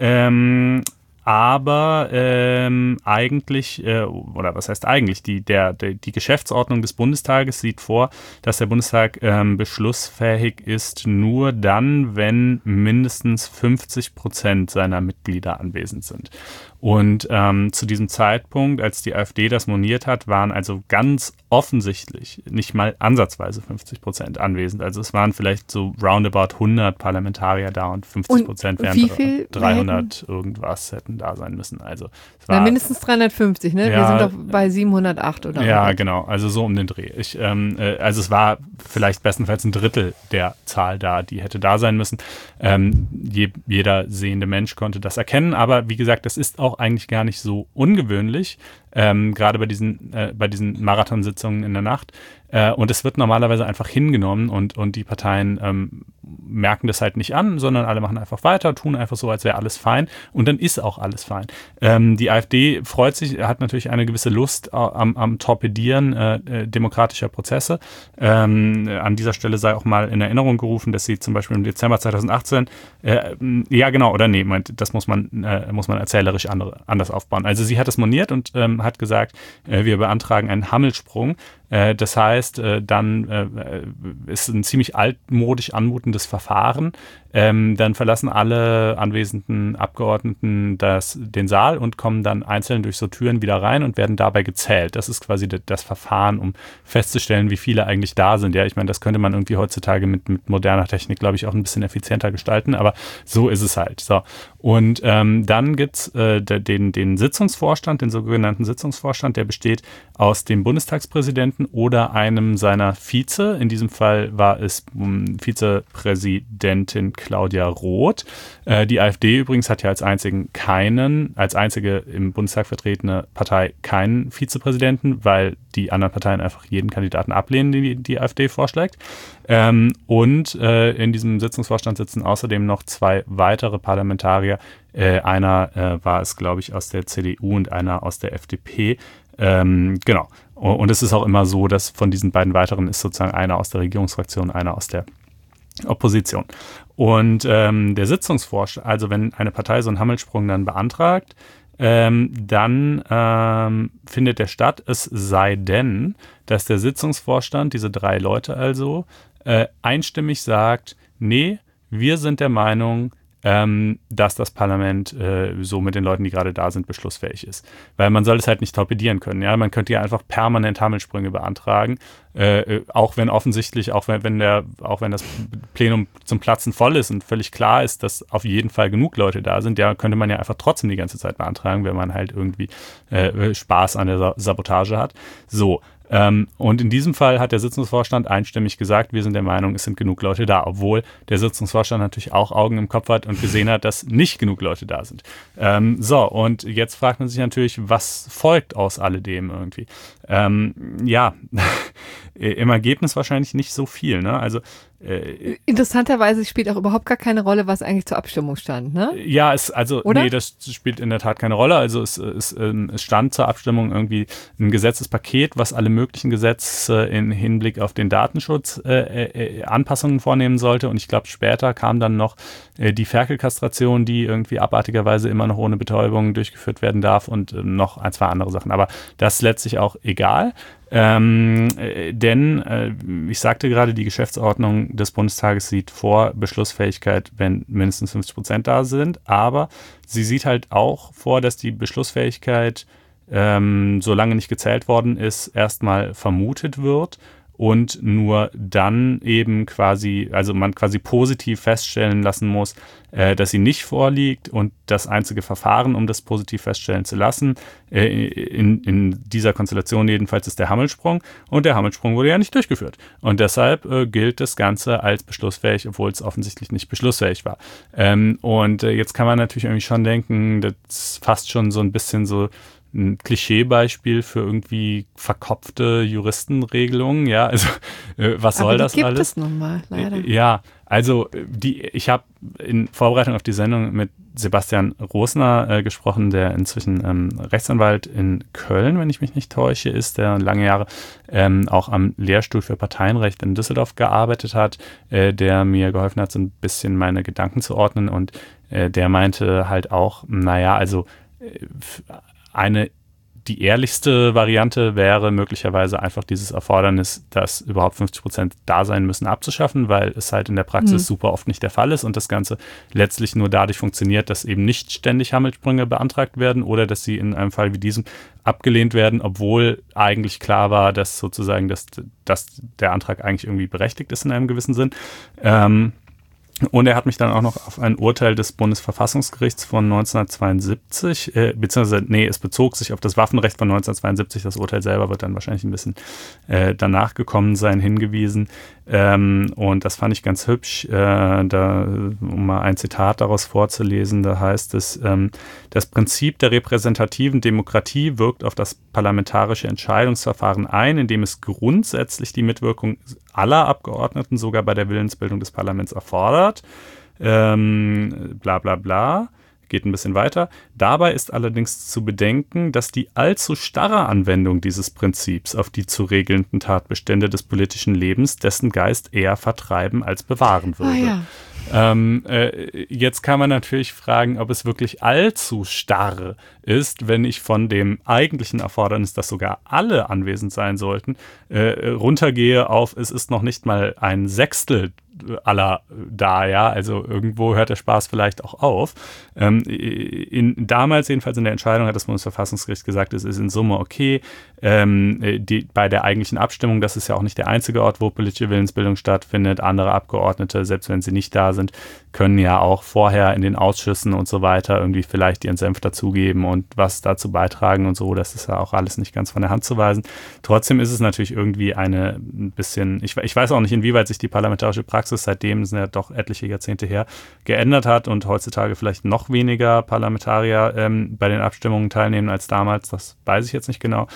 S3: Aber eigentlich, oder was heißt eigentlich, die Geschäftsordnung des Bundestages sieht vor, dass der Bundestag beschlussfähig ist nur dann, wenn mindestens 50% seiner Mitglieder anwesend sind. Und zu diesem Zeitpunkt, als die AfD das moniert hat, waren also ganz offensichtlich nicht mal ansatzweise 50% anwesend. Also es waren vielleicht so roundabout 100 Parlamentarier da und 50% wären 300 irgendwas hätten da sein müssen. Also es war
S2: mindestens 350, ne?
S3: Ja,
S2: wir sind doch bei 708 oder
S3: ja, genau. Also so um den Dreh. Also es war vielleicht bestenfalls ein Drittel der Zahl da, die hätte da sein müssen. Jeder sehende Mensch konnte das erkennen, aber wie gesagt, das ist auch eigentlich gar nicht so ungewöhnlich, gerade bei diesen Marathonsitzungen in der Nacht. Und es wird normalerweise einfach hingenommen und die Parteien merken das halt nicht an, sondern alle machen einfach weiter, tun einfach so, als wäre alles fein und dann ist auch alles fein. Die AfD freut sich, hat natürlich eine gewisse Lust am Torpedieren demokratischer Prozesse. An dieser Stelle sei auch mal in Erinnerung gerufen, dass sie zum Beispiel im Dezember 2018, das muss man erzählerisch anders aufbauen. Also sie hat es moniert und hat gesagt, wir beantragen einen Hammelsprung. Das heißt, dann ist ein ziemlich altmodisch anmutendes Verfahren. Dann verlassen alle anwesenden Abgeordneten den Saal und kommen dann einzeln durch so Türen wieder rein und werden dabei gezählt. Das ist quasi das Verfahren, um festzustellen, wie viele eigentlich da sind. Ja, ich meine, das könnte man irgendwie heutzutage mit moderner Technik, glaube ich, auch ein bisschen effizienter gestalten, aber so ist es halt. So. Und dann gibt's den Sitzungsvorstand, den sogenannten Sitzungsvorstand, der besteht aus dem Bundestagspräsidenten oder einem seiner Vize. In diesem Fall war es Vizepräsidentin Claudia Roth. Die AfD übrigens hat ja als einzige im Bundestag vertretene Partei keinen Vizepräsidenten, weil die anderen Parteien einfach jeden Kandidaten ablehnen, den die AfD vorschlägt. Und in diesem Sitzungsvorstand sitzen außerdem noch 2 weitere Parlamentarier. Einer war es, glaube ich, aus der CDU und einer aus der FDP. Genau. Und es ist auch immer so, dass von diesen beiden weiteren ist sozusagen einer aus der Regierungsfraktion, einer aus der Opposition. Und der Sitzungsvorstand, also wenn eine Partei so einen Hammelsprung dann beantragt, dann findet der statt, es sei denn, dass der Sitzungsvorstand, diese 3 Leute also, einstimmig sagt, nee, wir sind der Meinung, dass das Parlament so mit den Leuten, die gerade da sind, beschlussfähig ist. Weil man soll es halt nicht torpedieren können. Ja? Man könnte ja einfach permanent Hammelsprünge beantragen, auch wenn offensichtlich, auch wenn das Plenum zum Platzen voll ist und völlig klar ist, dass auf jeden Fall genug Leute da sind, ja, könnte man ja einfach trotzdem die ganze Zeit beantragen, wenn man halt irgendwie Spaß an der Sabotage hat. So. Und in diesem Fall hat der Sitzungsvorstand einstimmig gesagt, wir sind der Meinung, es sind genug Leute da, obwohl der Sitzungsvorstand natürlich auch Augen im Kopf hat und gesehen hat, dass nicht genug Leute da sind. Und jetzt fragt man sich natürlich, was folgt aus alledem irgendwie? Im Ergebnis wahrscheinlich nicht so viel, ne? Also
S2: interessanterweise spielt auch überhaupt gar keine Rolle, was eigentlich zur Abstimmung stand, ne?
S3: Ja, das spielt in der Tat keine Rolle. Also es stand zur Abstimmung irgendwie ein Gesetzespaket, was alle möglichen Gesetze in Hinblick auf den Datenschutz Anpassungen vornehmen sollte. Und ich glaube, später kam dann noch die Ferkelkastration, die irgendwie abartigerweise immer noch ohne Betäubung durchgeführt werden darf und noch 1, 2 andere Sachen. Aber das ist letztlich auch egal. Denn ich sagte gerade, die Geschäftsordnung des Bundestages sieht vor Beschlussfähigkeit, wenn mindestens 50% da sind, aber sie sieht halt auch vor, dass die Beschlussfähigkeit, solange nicht gezählt worden ist, erstmal vermutet wird und nur dann eben man quasi positiv feststellen lassen muss, dass sie nicht vorliegt und das einzige Verfahren, um das positiv feststellen zu lassen, in dieser Konstellation jedenfalls ist der Hammelsprung und der Hammelsprung wurde ja nicht durchgeführt und deshalb gilt das Ganze als beschlussfähig, obwohl es offensichtlich nicht beschlussfähig war. Jetzt kann man natürlich irgendwie schon denken, das ist fast schon so ein bisschen so ein Klischeebeispiel für irgendwie verkopfte Juristenregelungen, ja, also was soll das alles?
S2: Aber die gibt es nun mal, leider.
S3: Ja, also ich habe in Vorbereitung auf die Sendung mit Sebastian Rosner gesprochen, der inzwischen Rechtsanwalt in Köln, wenn ich mich nicht täusche, ist, der lange Jahre auch am Lehrstuhl für Parteienrecht in Düsseldorf gearbeitet hat, der mir geholfen hat, so ein bisschen meine Gedanken zu ordnen und der meinte halt auch, die ehrlichste Variante wäre möglicherweise einfach dieses Erfordernis, dass überhaupt 50% da sein müssen, abzuschaffen, weil es halt in der Praxis super oft nicht der Fall ist und das Ganze letztlich nur dadurch funktioniert, dass eben nicht ständig Hammelsprünge beantragt werden oder dass sie in einem Fall wie diesem abgelehnt werden, obwohl eigentlich klar war, dass sozusagen dass der Antrag eigentlich irgendwie berechtigt ist in einem gewissen Sinn. Und er hat mich dann auch noch auf ein Urteil des Bundesverfassungsgerichts von 1972, es bezog sich auf das Waffenrecht von 1972, das Urteil selber wird dann wahrscheinlich ein bisschen danach gekommen sein, hingewiesen. Und das fand ich ganz hübsch, um mal ein Zitat daraus vorzulesen, da heißt es, das Prinzip der repräsentativen Demokratie wirkt auf das parlamentarische Entscheidungsverfahren ein, indem es grundsätzlich die Mitwirkung aller Abgeordneten sogar bei der Willensbildung des Parlaments erfordert. Bla bla bla. Geht ein bisschen weiter. Dabei ist allerdings zu bedenken, dass die allzu starre Anwendung dieses Prinzips auf die zu regelnden Tatbestände des politischen Lebens dessen Geist eher vertreiben als bewahren würde.
S2: Ah, ja.
S3: Jetzt kann man natürlich fragen, ob es wirklich allzu starr ist, wenn ich von dem eigentlichen Erfordernis, dass sogar alle anwesend sein sollten, runtergehe auf, es ist noch nicht mal ein Sechstel aller da, ja, also irgendwo hört der Spaß vielleicht auch auf. Damals jedenfalls in der Entscheidung hat das Bundesverfassungsgericht gesagt, es ist in Summe okay. Bei der eigentlichen Abstimmung, das ist ja auch nicht der einzige Ort, wo politische Willensbildung stattfindet. Andere Abgeordnete, selbst wenn sie nicht da sind, können ja auch vorher in den Ausschüssen und so weiter irgendwie vielleicht ihren Senf dazugeben und was dazu beitragen und so. Das ist ja auch alles nicht ganz von der Hand zu weisen. Trotzdem ist es natürlich irgendwie ein bisschen, ich weiß auch nicht, inwieweit sich die parlamentarische Praxis seitdem, sind ja doch etliche Jahrzehnte her, geändert hat und heutzutage vielleicht noch weniger Parlamentarier bei den Abstimmungen teilnehmen als damals. Das weiß ich jetzt nicht genau.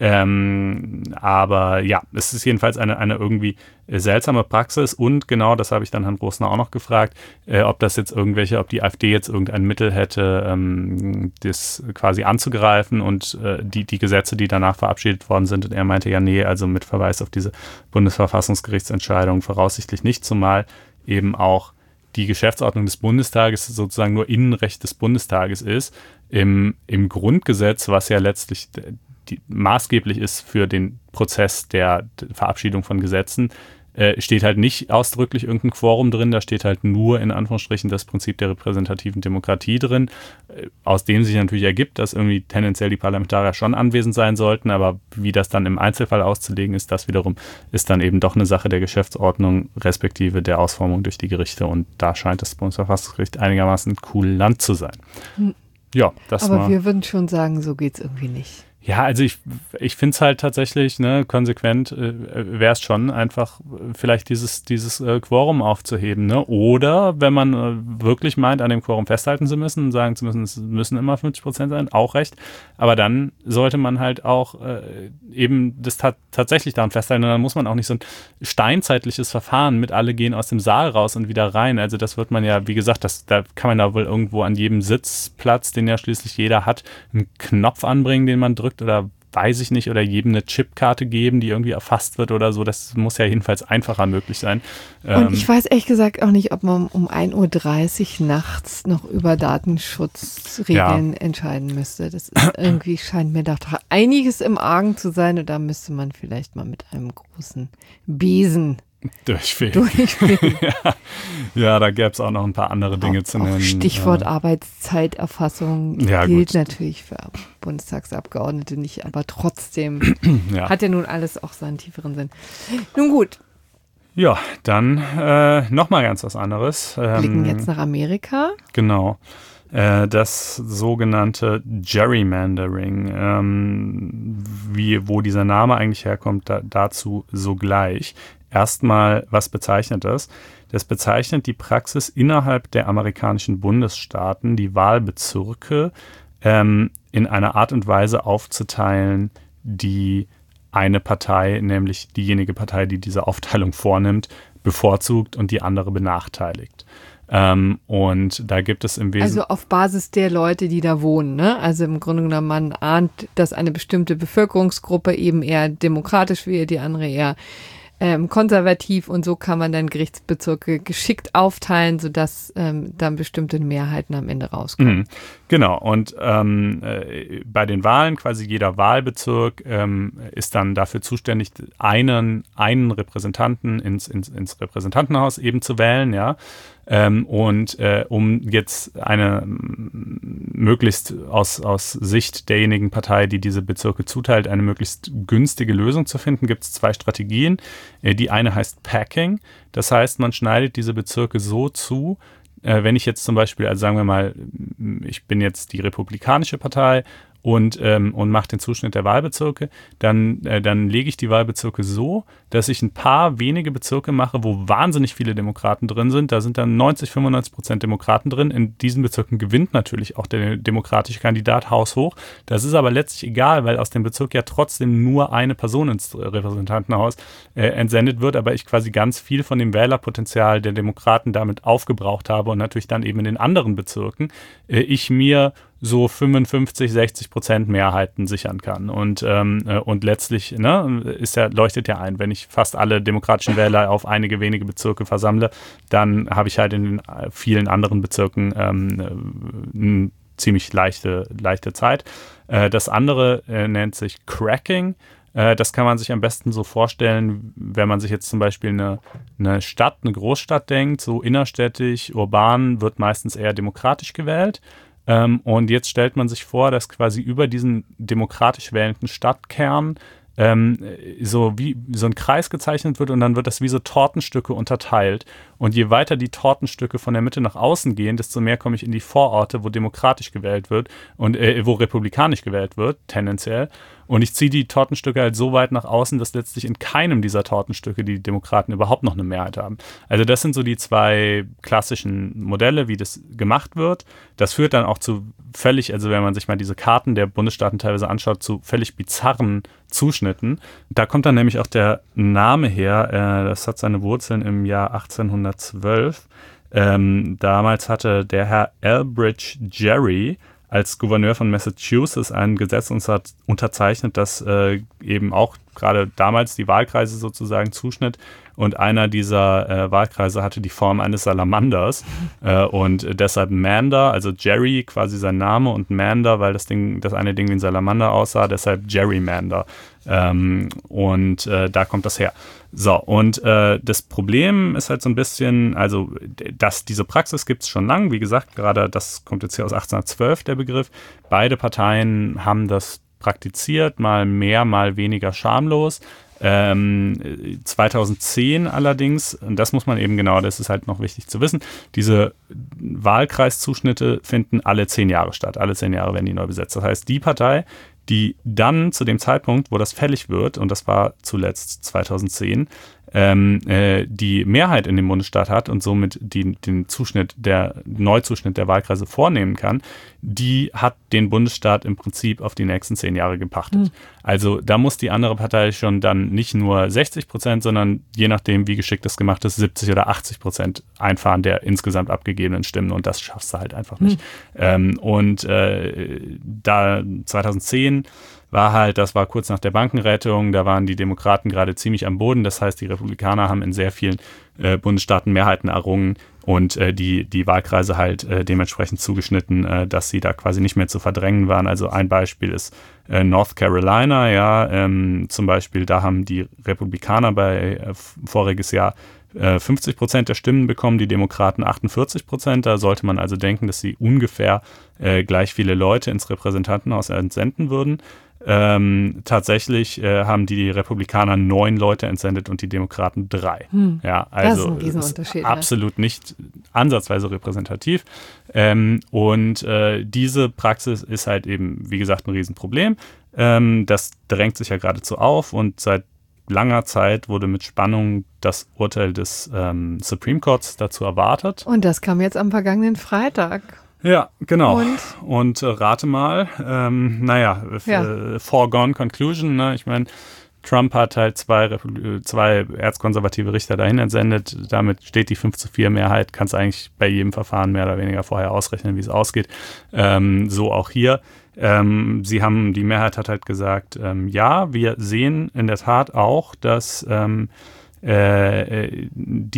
S3: Aber ja, es ist jedenfalls eine irgendwie seltsame Praxis und genau, das habe ich dann Herrn Rosner auch noch gefragt, ob die AfD jetzt irgendein Mittel hätte, das quasi anzugreifen und die Gesetze, die danach verabschiedet worden sind. Und er meinte ja, nee, also mit Verweis auf diese Bundesverfassungsgerichtsentscheidung voraussichtlich nicht, zumal eben auch die Geschäftsordnung des Bundestages sozusagen nur Innenrecht des Bundestages ist. Im Grundgesetz, was ja letztlich maßgeblich ist für den Prozess der Verabschiedung von Gesetzen, steht halt nicht ausdrücklich irgendein Quorum drin, da steht halt nur in Anführungsstrichen das Prinzip der repräsentativen Demokratie drin, aus dem sich natürlich ergibt, dass irgendwie tendenziell die Parlamentarier schon anwesend sein sollten, aber wie das dann im Einzelfall auszulegen ist, das wiederum ist dann eben doch eine Sache der Geschäftsordnung respektive der Ausformung durch die Gerichte und da scheint das Bundesverfassungsgericht einigermaßen Land zu sein. Ja, das
S2: Aber wir würden schon sagen, so geht's irgendwie nicht.
S3: Ja, also ich finde es halt tatsächlich, konsequent wäre es schon einfach vielleicht dieses Quorum aufzuheben, ne? Oder wenn man wirklich meint, an dem Quorum festhalten zu müssen und sagen zu müssen, es müssen immer 50% sein, auch recht. Aber dann sollte man halt auch eben das tatsächlich daran festhalten und dann muss man auch nicht so ein steinzeitliches Verfahren mit alle gehen aus dem Saal raus und wieder rein. Also das wird man ja, wie gesagt, da kann man da wohl irgendwo an jedem Sitzplatz, den ja schließlich jeder hat, einen Knopf anbringen, den man drückt oder weiß ich nicht, oder jedem eine Chipkarte geben, die irgendwie erfasst wird oder so. Das muss ja jedenfalls einfacher möglich sein.
S2: Und ich weiß ehrlich gesagt auch nicht, ob man um 1:30 Uhr nachts noch über Datenschutzregeln entscheiden müsste. Das ist irgendwie, scheint mir doch einiges im Argen zu sein und da müsste man vielleicht mal mit einem großen Besen durchfegen.
S3: Ja, da gäbe es auch noch ein paar andere Dinge zu nennen.
S2: Stichwort Arbeitszeiterfassung gilt natürlich für Bundestagsabgeordnete nicht, aber trotzdem hat ja nun alles auch seinen tieferen Sinn. Nun gut.
S3: Ja, dann nochmal ganz was anderes.
S2: Blicken jetzt nach Amerika.
S3: Genau. Das sogenannte Gerrymandering, wo dieser Name eigentlich herkommt, dazu sogleich. Erstmal, was bezeichnet das? Das bezeichnet die Praxis innerhalb der amerikanischen Bundesstaaten, die Wahlbezirke in einer Art und Weise aufzuteilen, die eine Partei, nämlich diejenige Partei, die diese Aufteilung vornimmt, bevorzugt und die andere benachteiligt. Und da gibt es im Wesentlichen...
S2: Also auf Basis der Leute, die da wohnen, ne? Also im Grunde genommen, man ahnt, dass eine bestimmte Bevölkerungsgruppe eben eher demokratisch wählt, die andere eher konservativ und so kann man dann Gerichtsbezirke geschickt aufteilen, sodass dann bestimmte Mehrheiten am Ende rauskommen.
S3: Genau, und bei den Wahlen, quasi jeder Wahlbezirk ist dann dafür zuständig, einen Repräsentanten ins Repräsentantenhaus eben zu wählen, ja. Um jetzt eine möglichst aus Sicht derjenigen Partei, die diese Bezirke zuteilt, eine möglichst günstige Lösung zu finden, gibt es 2 Strategien. Die eine heißt Packing, das heißt, man schneidet diese Bezirke so zu, wenn ich jetzt zum Beispiel, also sagen wir mal, ich bin jetzt die Republikanische Partei und mache den Zuschnitt der Wahlbezirke, dann lege ich die Wahlbezirke so, dass ich ein paar wenige Bezirke mache, wo wahnsinnig viele Demokraten drin sind. Da sind dann 90-95% Demokraten drin. In diesen Bezirken gewinnt natürlich auch der demokratische Kandidat haushoch. Das ist aber letztlich egal, weil aus dem Bezirk ja trotzdem nur eine Person ins Repräsentantenhaus entsendet wird, aber ich quasi ganz viel von dem Wählerpotenzial der Demokraten damit aufgebraucht habe und natürlich dann eben in den anderen Bezirken ich mir so 55-60% Mehrheiten sichern kann. Und letztlich leuchtet ja ein, wenn ich fast alle demokratischen Wähler auf einige wenige Bezirke versammle, dann habe ich halt in den vielen anderen Bezirken eine ziemlich leichte Zeit. Das andere nennt sich Cracking. Das kann man sich am besten so vorstellen, wenn man sich jetzt zum Beispiel eine Stadt, eine Großstadt denkt, so innerstädtisch, urban wird meistens eher demokratisch gewählt. Und jetzt stellt man sich vor, dass quasi über diesen demokratisch wählenden Stadtkern so ein Kreis gezeichnet wird und dann wird das wie so Tortenstücke unterteilt. Und je weiter die Tortenstücke von der Mitte nach außen gehen, desto mehr komme ich in die Vororte, wo demokratisch gewählt wird und wo republikanisch gewählt wird, tendenziell. Und ich ziehe die Tortenstücke halt so weit nach außen, dass letztlich in keinem dieser Tortenstücke die Demokraten überhaupt noch eine Mehrheit haben. Also das sind so die 2 klassischen Modelle, wie das gemacht wird. Das führt dann auch zu völlig, also wenn man sich mal diese Karten der Bundesstaaten teilweise anschaut, zu völlig bizarren Zuschnitten. Da kommt dann nämlich auch der Name her, das hat seine Wurzeln im Jahr 1812. Damals hatte der Herr Elbridge Gerry als Gouverneur von Massachusetts ein Gesetz unterzeichnet, das eben auch gerade damals die Wahlkreise sozusagen zuschnitt. Und einer dieser Wahlkreise hatte die Form eines Salamanders und deshalb Mander, also Jerry quasi sein Name und Mander, weil das eine Ding wie ein Salamander aussah, deshalb Gerrymander. Da kommt das her. So, und das Problem ist halt so ein bisschen, also diese Praxis gibt es schon lang, wie gesagt, gerade das kommt jetzt hier aus 1812, der Begriff. Beide Parteien haben das praktiziert, mal mehr, mal weniger schamlos. 2010 allerdings, und das muss man eben genau, das ist halt noch wichtig zu wissen, diese Wahlkreiszuschnitte finden alle 10 Jahre statt. Alle 10 Jahre werden die neu besetzt. Das heißt, die Partei, die dann zu dem Zeitpunkt, wo das fällig wird, und das war zuletzt 2010, die Mehrheit in dem Bundesstaat hat und somit den Neuzuschnitt der Wahlkreise vornehmen kann, die hat den Bundesstaat im Prinzip auf die nächsten 10 Jahre gepachtet. Also da muss die andere Partei schon dann nicht nur 60%, sondern je nachdem, wie geschickt das gemacht ist, 70 oder 80% einfahren der insgesamt abgegebenen Stimmen und das schaffst du halt einfach nicht. Da 2010 das war kurz nach der Bankenrettung, da waren die Demokraten gerade ziemlich am Boden, das heißt, die Republikaner haben in sehr vielen Bundesstaaten Mehrheiten errungen und die Wahlkreise halt dementsprechend zugeschnitten, dass sie da quasi nicht mehr zu verdrängen waren. Also ein Beispiel ist North Carolina, zum Beispiel, da haben die Republikaner voriges Jahr 50% der Stimmen bekommen, die Demokraten 48%. Da sollte man also denken, dass sie ungefähr gleich viele Leute ins Repräsentantenhaus entsenden würden. Tatsächlich haben die Republikaner 9 Leute entsendet und die Demokraten 3. Ja, also
S2: das ist ein Riesenunterschied,
S3: absolut nicht ansatzweise repräsentativ. Diese Praxis ist halt eben, wie gesagt, ein Riesenproblem. Das drängt sich ja geradezu auf und seit langer Zeit wurde mit Spannung das Urteil des Supreme Courts dazu erwartet.
S2: Und das kam jetzt am vergangenen Freitag.
S3: Ja, genau. Und rate mal, foregone conclusion, ne? Ich meine, Trump hat halt zwei erzkonservative Richter dahin entsendet. Damit steht die 5:4 Mehrheit. Kannst eigentlich bei jedem Verfahren mehr oder weniger vorher ausrechnen, wie es ausgeht. So auch hier. Die Mehrheit hat halt gesagt, ja, wir sehen in der Tat auch, dass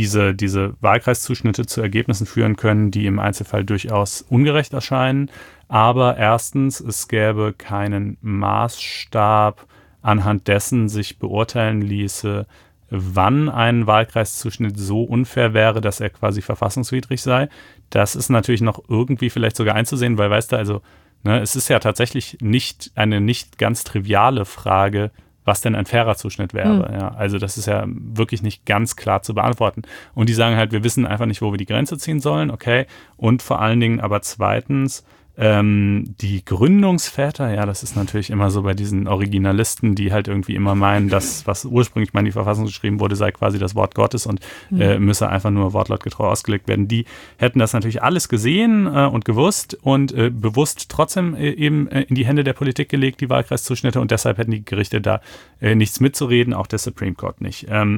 S3: diese Wahlkreiszuschnitte zu Ergebnissen führen können, die im Einzelfall durchaus ungerecht erscheinen. Aber erstens, es gäbe keinen Maßstab, anhand dessen sich beurteilen ließe, wann ein Wahlkreiszuschnitt so unfair wäre, dass er quasi verfassungswidrig sei. Das ist natürlich noch irgendwie vielleicht sogar einzusehen, weil, weißt du, also, ne, es ist ja tatsächlich eine nicht ganz triviale Frage, was denn ein fairer Zuschnitt wäre. Ja, also das ist ja wirklich nicht ganz klar zu beantworten. Und die sagen halt, wir wissen einfach nicht, wo wir die Grenze ziehen sollen, okay. Und vor allen Dingen aber zweitens, die Gründungsväter, ja, das ist natürlich immer so bei diesen Originalisten, die halt irgendwie immer meinen, dass was ursprünglich mal in die Verfassung geschrieben wurde, sei quasi das Wort Gottes und müsse einfach nur wortlautgetreu ausgelegt werden. Die hätten das natürlich alles gesehen und gewusst und bewusst trotzdem eben in die Hände der Politik gelegt, die Wahlkreiszuschnitte, und deshalb hätten die Gerichte da nichts mitzureden, auch der Supreme Court nicht. Und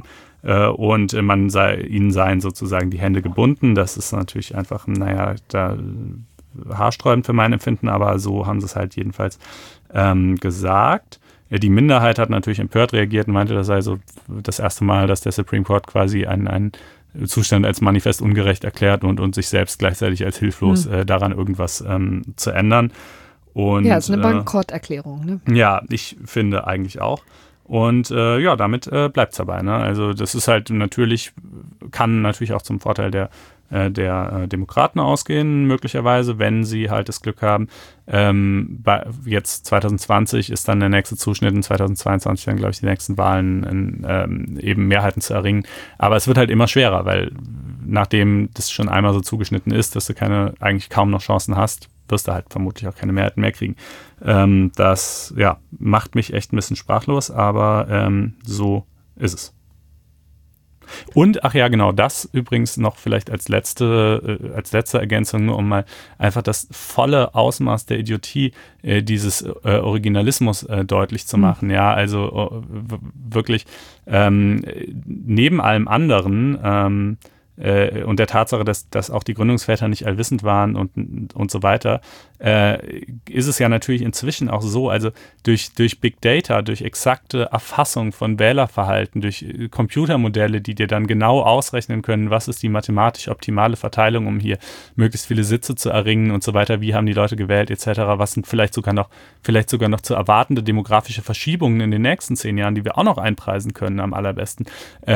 S3: ihnen seien sozusagen die Hände gebunden. Das ist natürlich einfach, da haarsträubend für mein Empfinden, aber so haben sie es halt jedenfalls gesagt. Die Minderheit hat natürlich empört reagiert und meinte, das sei so das erste Mal, dass der Supreme Court quasi einen Zustand als manifest ungerecht erklärt und sich selbst gleichzeitig als hilflos daran irgendwas zu ändern. Und,
S2: ja, ist eine Bankrotterklärung. Ne?
S3: Ja, ich finde eigentlich auch. Und damit bleibt es dabei. Ne? Also das ist halt kann natürlich auch zum Vorteil der Demokraten ausgehen, möglicherweise, wenn sie halt das Glück haben. Jetzt 2020 ist dann der nächste Zuschnitt, in 2022 dann, glaube ich, die nächsten Wahlen eben Mehrheiten zu erringen. Aber es wird halt immer schwerer, weil nachdem das schon einmal so zugeschnitten ist, dass du eigentlich kaum noch Chancen hast, wirst du halt vermutlich auch keine Mehrheiten mehr kriegen. Das macht mich echt ein bisschen sprachlos, aber so ist es. Und, ach ja, genau, das übrigens noch vielleicht als letzte Ergänzung, nur um mal einfach das volle Ausmaß der Idiotie dieses Originalismus deutlich zu machen. Ja, also wirklich neben allem anderen und der Tatsache, dass auch die Gründungsväter nicht allwissend waren und so weiter, ist es ja natürlich inzwischen auch so, also durch Big Data, durch exakte Erfassung von Wählerverhalten, durch Computermodelle, die dir dann genau ausrechnen können, was ist die mathematisch optimale Verteilung, um hier möglichst viele Sitze zu erringen und so weiter, wie haben die Leute gewählt etc., was sind vielleicht sogar noch zu erwartende demografische Verschiebungen in den nächsten 10 Jahren, die wir auch noch einpreisen können am allerbesten,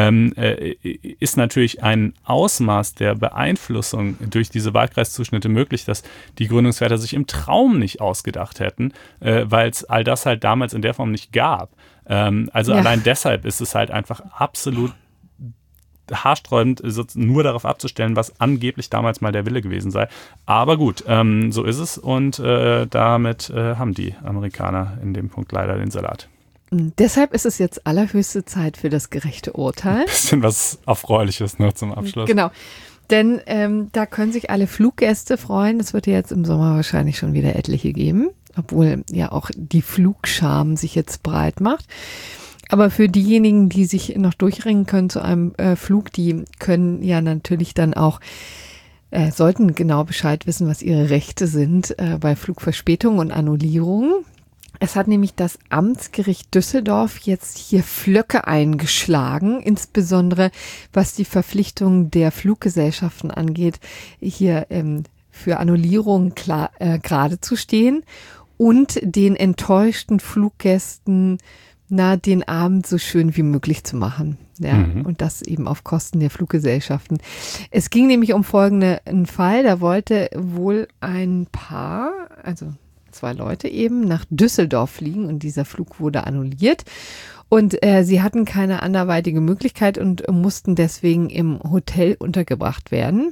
S3: ist natürlich ein Ausmaß der Beeinflussung durch diese Wahlkreiszuschnitte möglich, dass die Gründungsväter sich im Traum nicht ausgedacht hätten, weil es all das halt damals in der Form nicht gab. Allein deshalb ist es halt einfach absolut haarsträubend, nur darauf abzustellen, was angeblich damals mal der Wille gewesen sei. Aber gut, so ist es und damit haben die Amerikaner in dem Punkt leider den Salat.
S2: Deshalb ist es jetzt allerhöchste Zeit für das gerechte Urteil.
S3: Ein bisschen was Erfreuliches noch zum Abschluss.
S2: Genau, denn da können sich alle Fluggäste freuen. Es wird ja jetzt im Sommer wahrscheinlich schon wieder etliche geben, obwohl ja auch die Flugscham sich jetzt breit macht. Aber für diejenigen, die sich noch durchringen können zu einem Flug, die können ja natürlich dann auch sollten genau Bescheid wissen, was ihre Rechte sind bei Flugverspätung und Annullierung. Es hat nämlich das Amtsgericht Düsseldorf jetzt hier Flöcke eingeschlagen, insbesondere was die Verpflichtung der Fluggesellschaften angeht, hier für Annullierung gerade zu stehen und den enttäuschten Fluggästen den Abend so schön wie möglich zu machen. Ja, und das eben auf Kosten der Fluggesellschaften. Es ging nämlich um folgenden Fall, da wollte wohl ein Paar, also 2 Leute eben, nach Düsseldorf fliegen und dieser Flug wurde annulliert. Und sie hatten keine anderweitige Möglichkeit und mussten deswegen im Hotel untergebracht werden.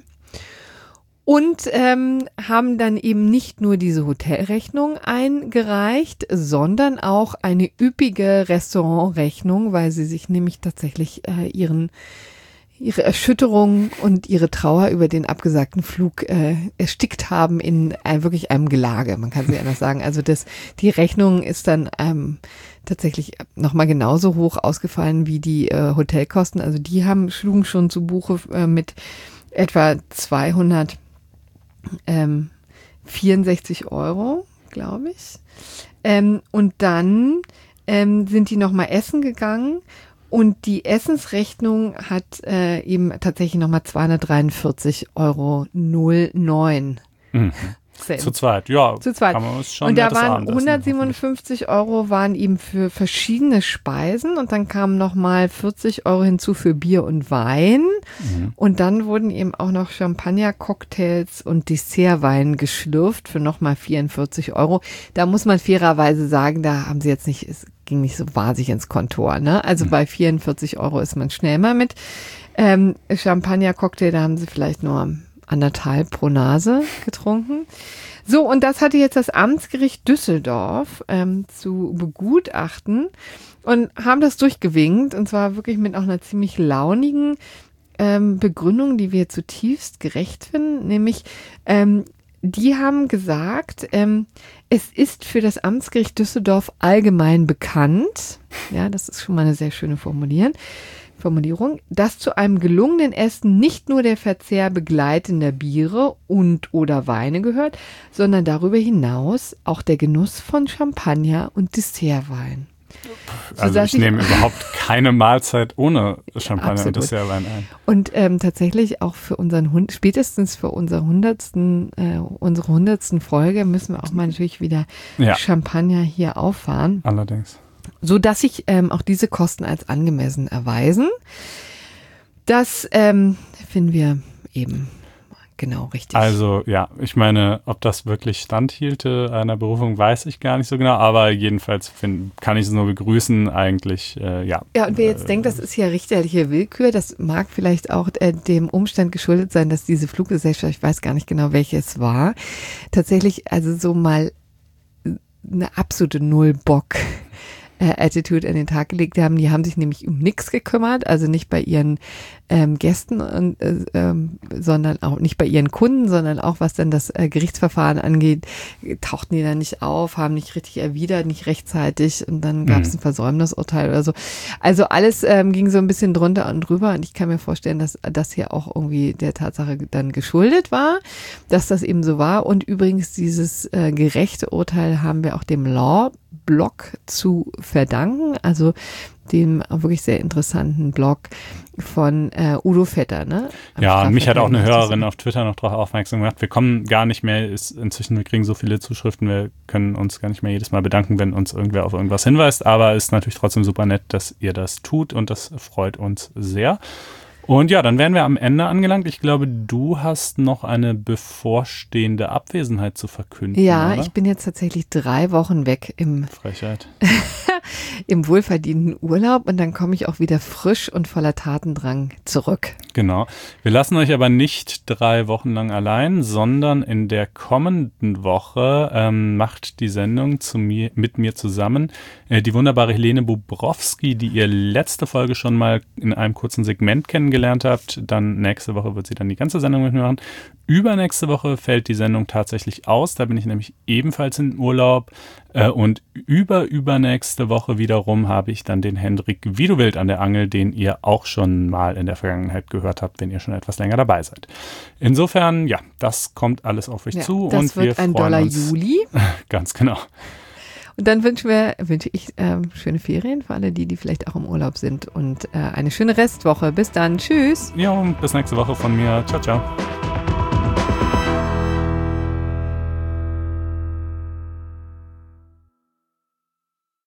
S2: Und haben dann eben nicht nur diese Hotelrechnung eingereicht, sondern auch eine üppige Restaurantrechnung, weil sie sich nämlich tatsächlich ihre Erschütterung und ihre Trauer über den abgesagten Flug erstickt haben in wirklich einem Gelage. Man kann sie anders sagen. Also die Rechnung ist dann tatsächlich nochmal genauso hoch ausgefallen wie die Hotelkosten. Also die schlugen schon zu Buche mit etwa 264 €, glaube ich. Und dann sind die nochmal essen gegangen. Und die Essensrechnung hat eben tatsächlich nochmal 243,09 €
S3: Zu zweit, ja.
S2: Zu zweit.
S3: Kann man schon
S2: und da waren
S3: Abendessen
S2: 157 € waren ihm für verschiedene Speisen und dann kamen nochmal 40 € hinzu für Bier und Wein. Und dann wurden eben auch noch Champagner-Cocktails und Dessertwein geschlürft für nochmal 44 €. Da muss man fairerweise sagen, da haben sie jetzt nicht, es ging nicht so wahnsinnig ins Kontor, ne? Also bei 44 € ist man schnell mal mit. Champagner-Cocktail, da haben sie vielleicht nur 1,5 pro Nase getrunken. So, und das hatte jetzt das Amtsgericht Düsseldorf zu begutachten und haben das durchgewinkt, und zwar wirklich mit auch einer ziemlich launigen Begründung, die wir zutiefst gerecht finden, nämlich die haben gesagt, es ist für das Amtsgericht Düsseldorf allgemein bekannt, ja, das ist schon mal eine sehr schöne Formulierung, dass zu einem gelungenen Essen nicht nur der Verzehr begleitender Biere und oder Weine gehört, sondern darüber hinaus auch der Genuss von Champagner und Dessertwein.
S3: Also ich nehme überhaupt keine Mahlzeit ohne Champagner
S2: absolut.
S3: und Dessertwein ein.
S2: Und tatsächlich auch für unseren spätestens für unsere 100. Folge müssen wir auch mal natürlich wieder Champagner hier auffahren.
S3: Allerdings.
S2: So dass sich auch diese Kosten als angemessen erweisen. Das finden wir eben genau richtig.
S3: Also ja, ich meine, ob das wirklich standhielte einer Berufung, weiß ich gar nicht so genau, aber jedenfalls kann ich es nur begrüßen eigentlich, ja.
S2: Ja, und wer jetzt denkt, das ist ja richterliche Willkür, das mag vielleicht auch dem Umstand geschuldet sein, dass diese Fluggesellschaft, ich weiß gar nicht genau, welche es war, tatsächlich also so mal eine absolute Null-Bock Attitude an den Tag gelegt haben. Die haben sich nämlich um nichts gekümmert, also nicht bei ihren Gästen, und, sondern auch nicht bei ihren Kunden, sondern auch was dann das Gerichtsverfahren angeht, tauchten die dann nicht auf, haben nicht richtig erwidert, nicht rechtzeitig, und dann gab es ein Versäumnisurteil oder so. Also alles ging so ein bisschen drunter und drüber, und ich kann mir vorstellen, dass das hier auch irgendwie der Tatsache dann geschuldet war, dass das eben so war. Und übrigens dieses gerechte Urteil haben wir auch dem Law-Blog zu verdanken, also dem wirklich sehr interessanten Blog von Udo Vetter, ne?
S3: Ja, und mich hat auch eine Hörerin auf Twitter noch darauf aufmerksam gemacht, wir kommen gar nicht mehr, wir kriegen so viele Zuschriften, wir können uns gar nicht mehr jedes Mal bedanken, wenn uns irgendwer auf irgendwas hinweist, aber es ist natürlich trotzdem super nett, dass ihr das tut, und das freut uns sehr. Und ja, dann wären wir am Ende angelangt. Ich glaube, du hast noch eine bevorstehende Abwesenheit zu verkünden.
S2: Ja,
S3: oder?
S2: Ich bin jetzt tatsächlich 3 Wochen weg
S3: Frechheit.
S2: im wohlverdienten Urlaub, und dann komme ich auch wieder frisch und voller Tatendrang zurück.
S3: Genau. Wir lassen euch aber nicht 3 Wochen lang allein, sondern in der kommenden Woche macht die Sendung mit mir zusammen die wunderbare Helene Bobrowski, die ihr letzte Folge schon mal in einem kurzen Segment kennengelernt habt. Dann nächste Woche wird sie dann die ganze Sendung mit mir machen. Übernächste Woche fällt die Sendung tatsächlich aus. Da bin ich nämlich ebenfalls in Urlaub. Und übernächste Woche wiederum habe ich dann den Hendrik Wiedewild an der Angel, den ihr auch schon mal in der Vergangenheit gehört habt, wenn ihr schon etwas länger dabei seid. Insofern, ja, das kommt alles auf euch zu.
S2: Das
S3: und
S2: wird
S3: wir
S2: ein
S3: freuen
S2: doller
S3: uns.
S2: Juli.
S3: Ganz genau.
S2: Und dann wünsche ich schöne Ferien für alle, die vielleicht auch im Urlaub sind, und eine schöne Restwoche. Bis dann. Tschüss.
S3: Ja, und bis nächste Woche von mir. Ciao, ciao.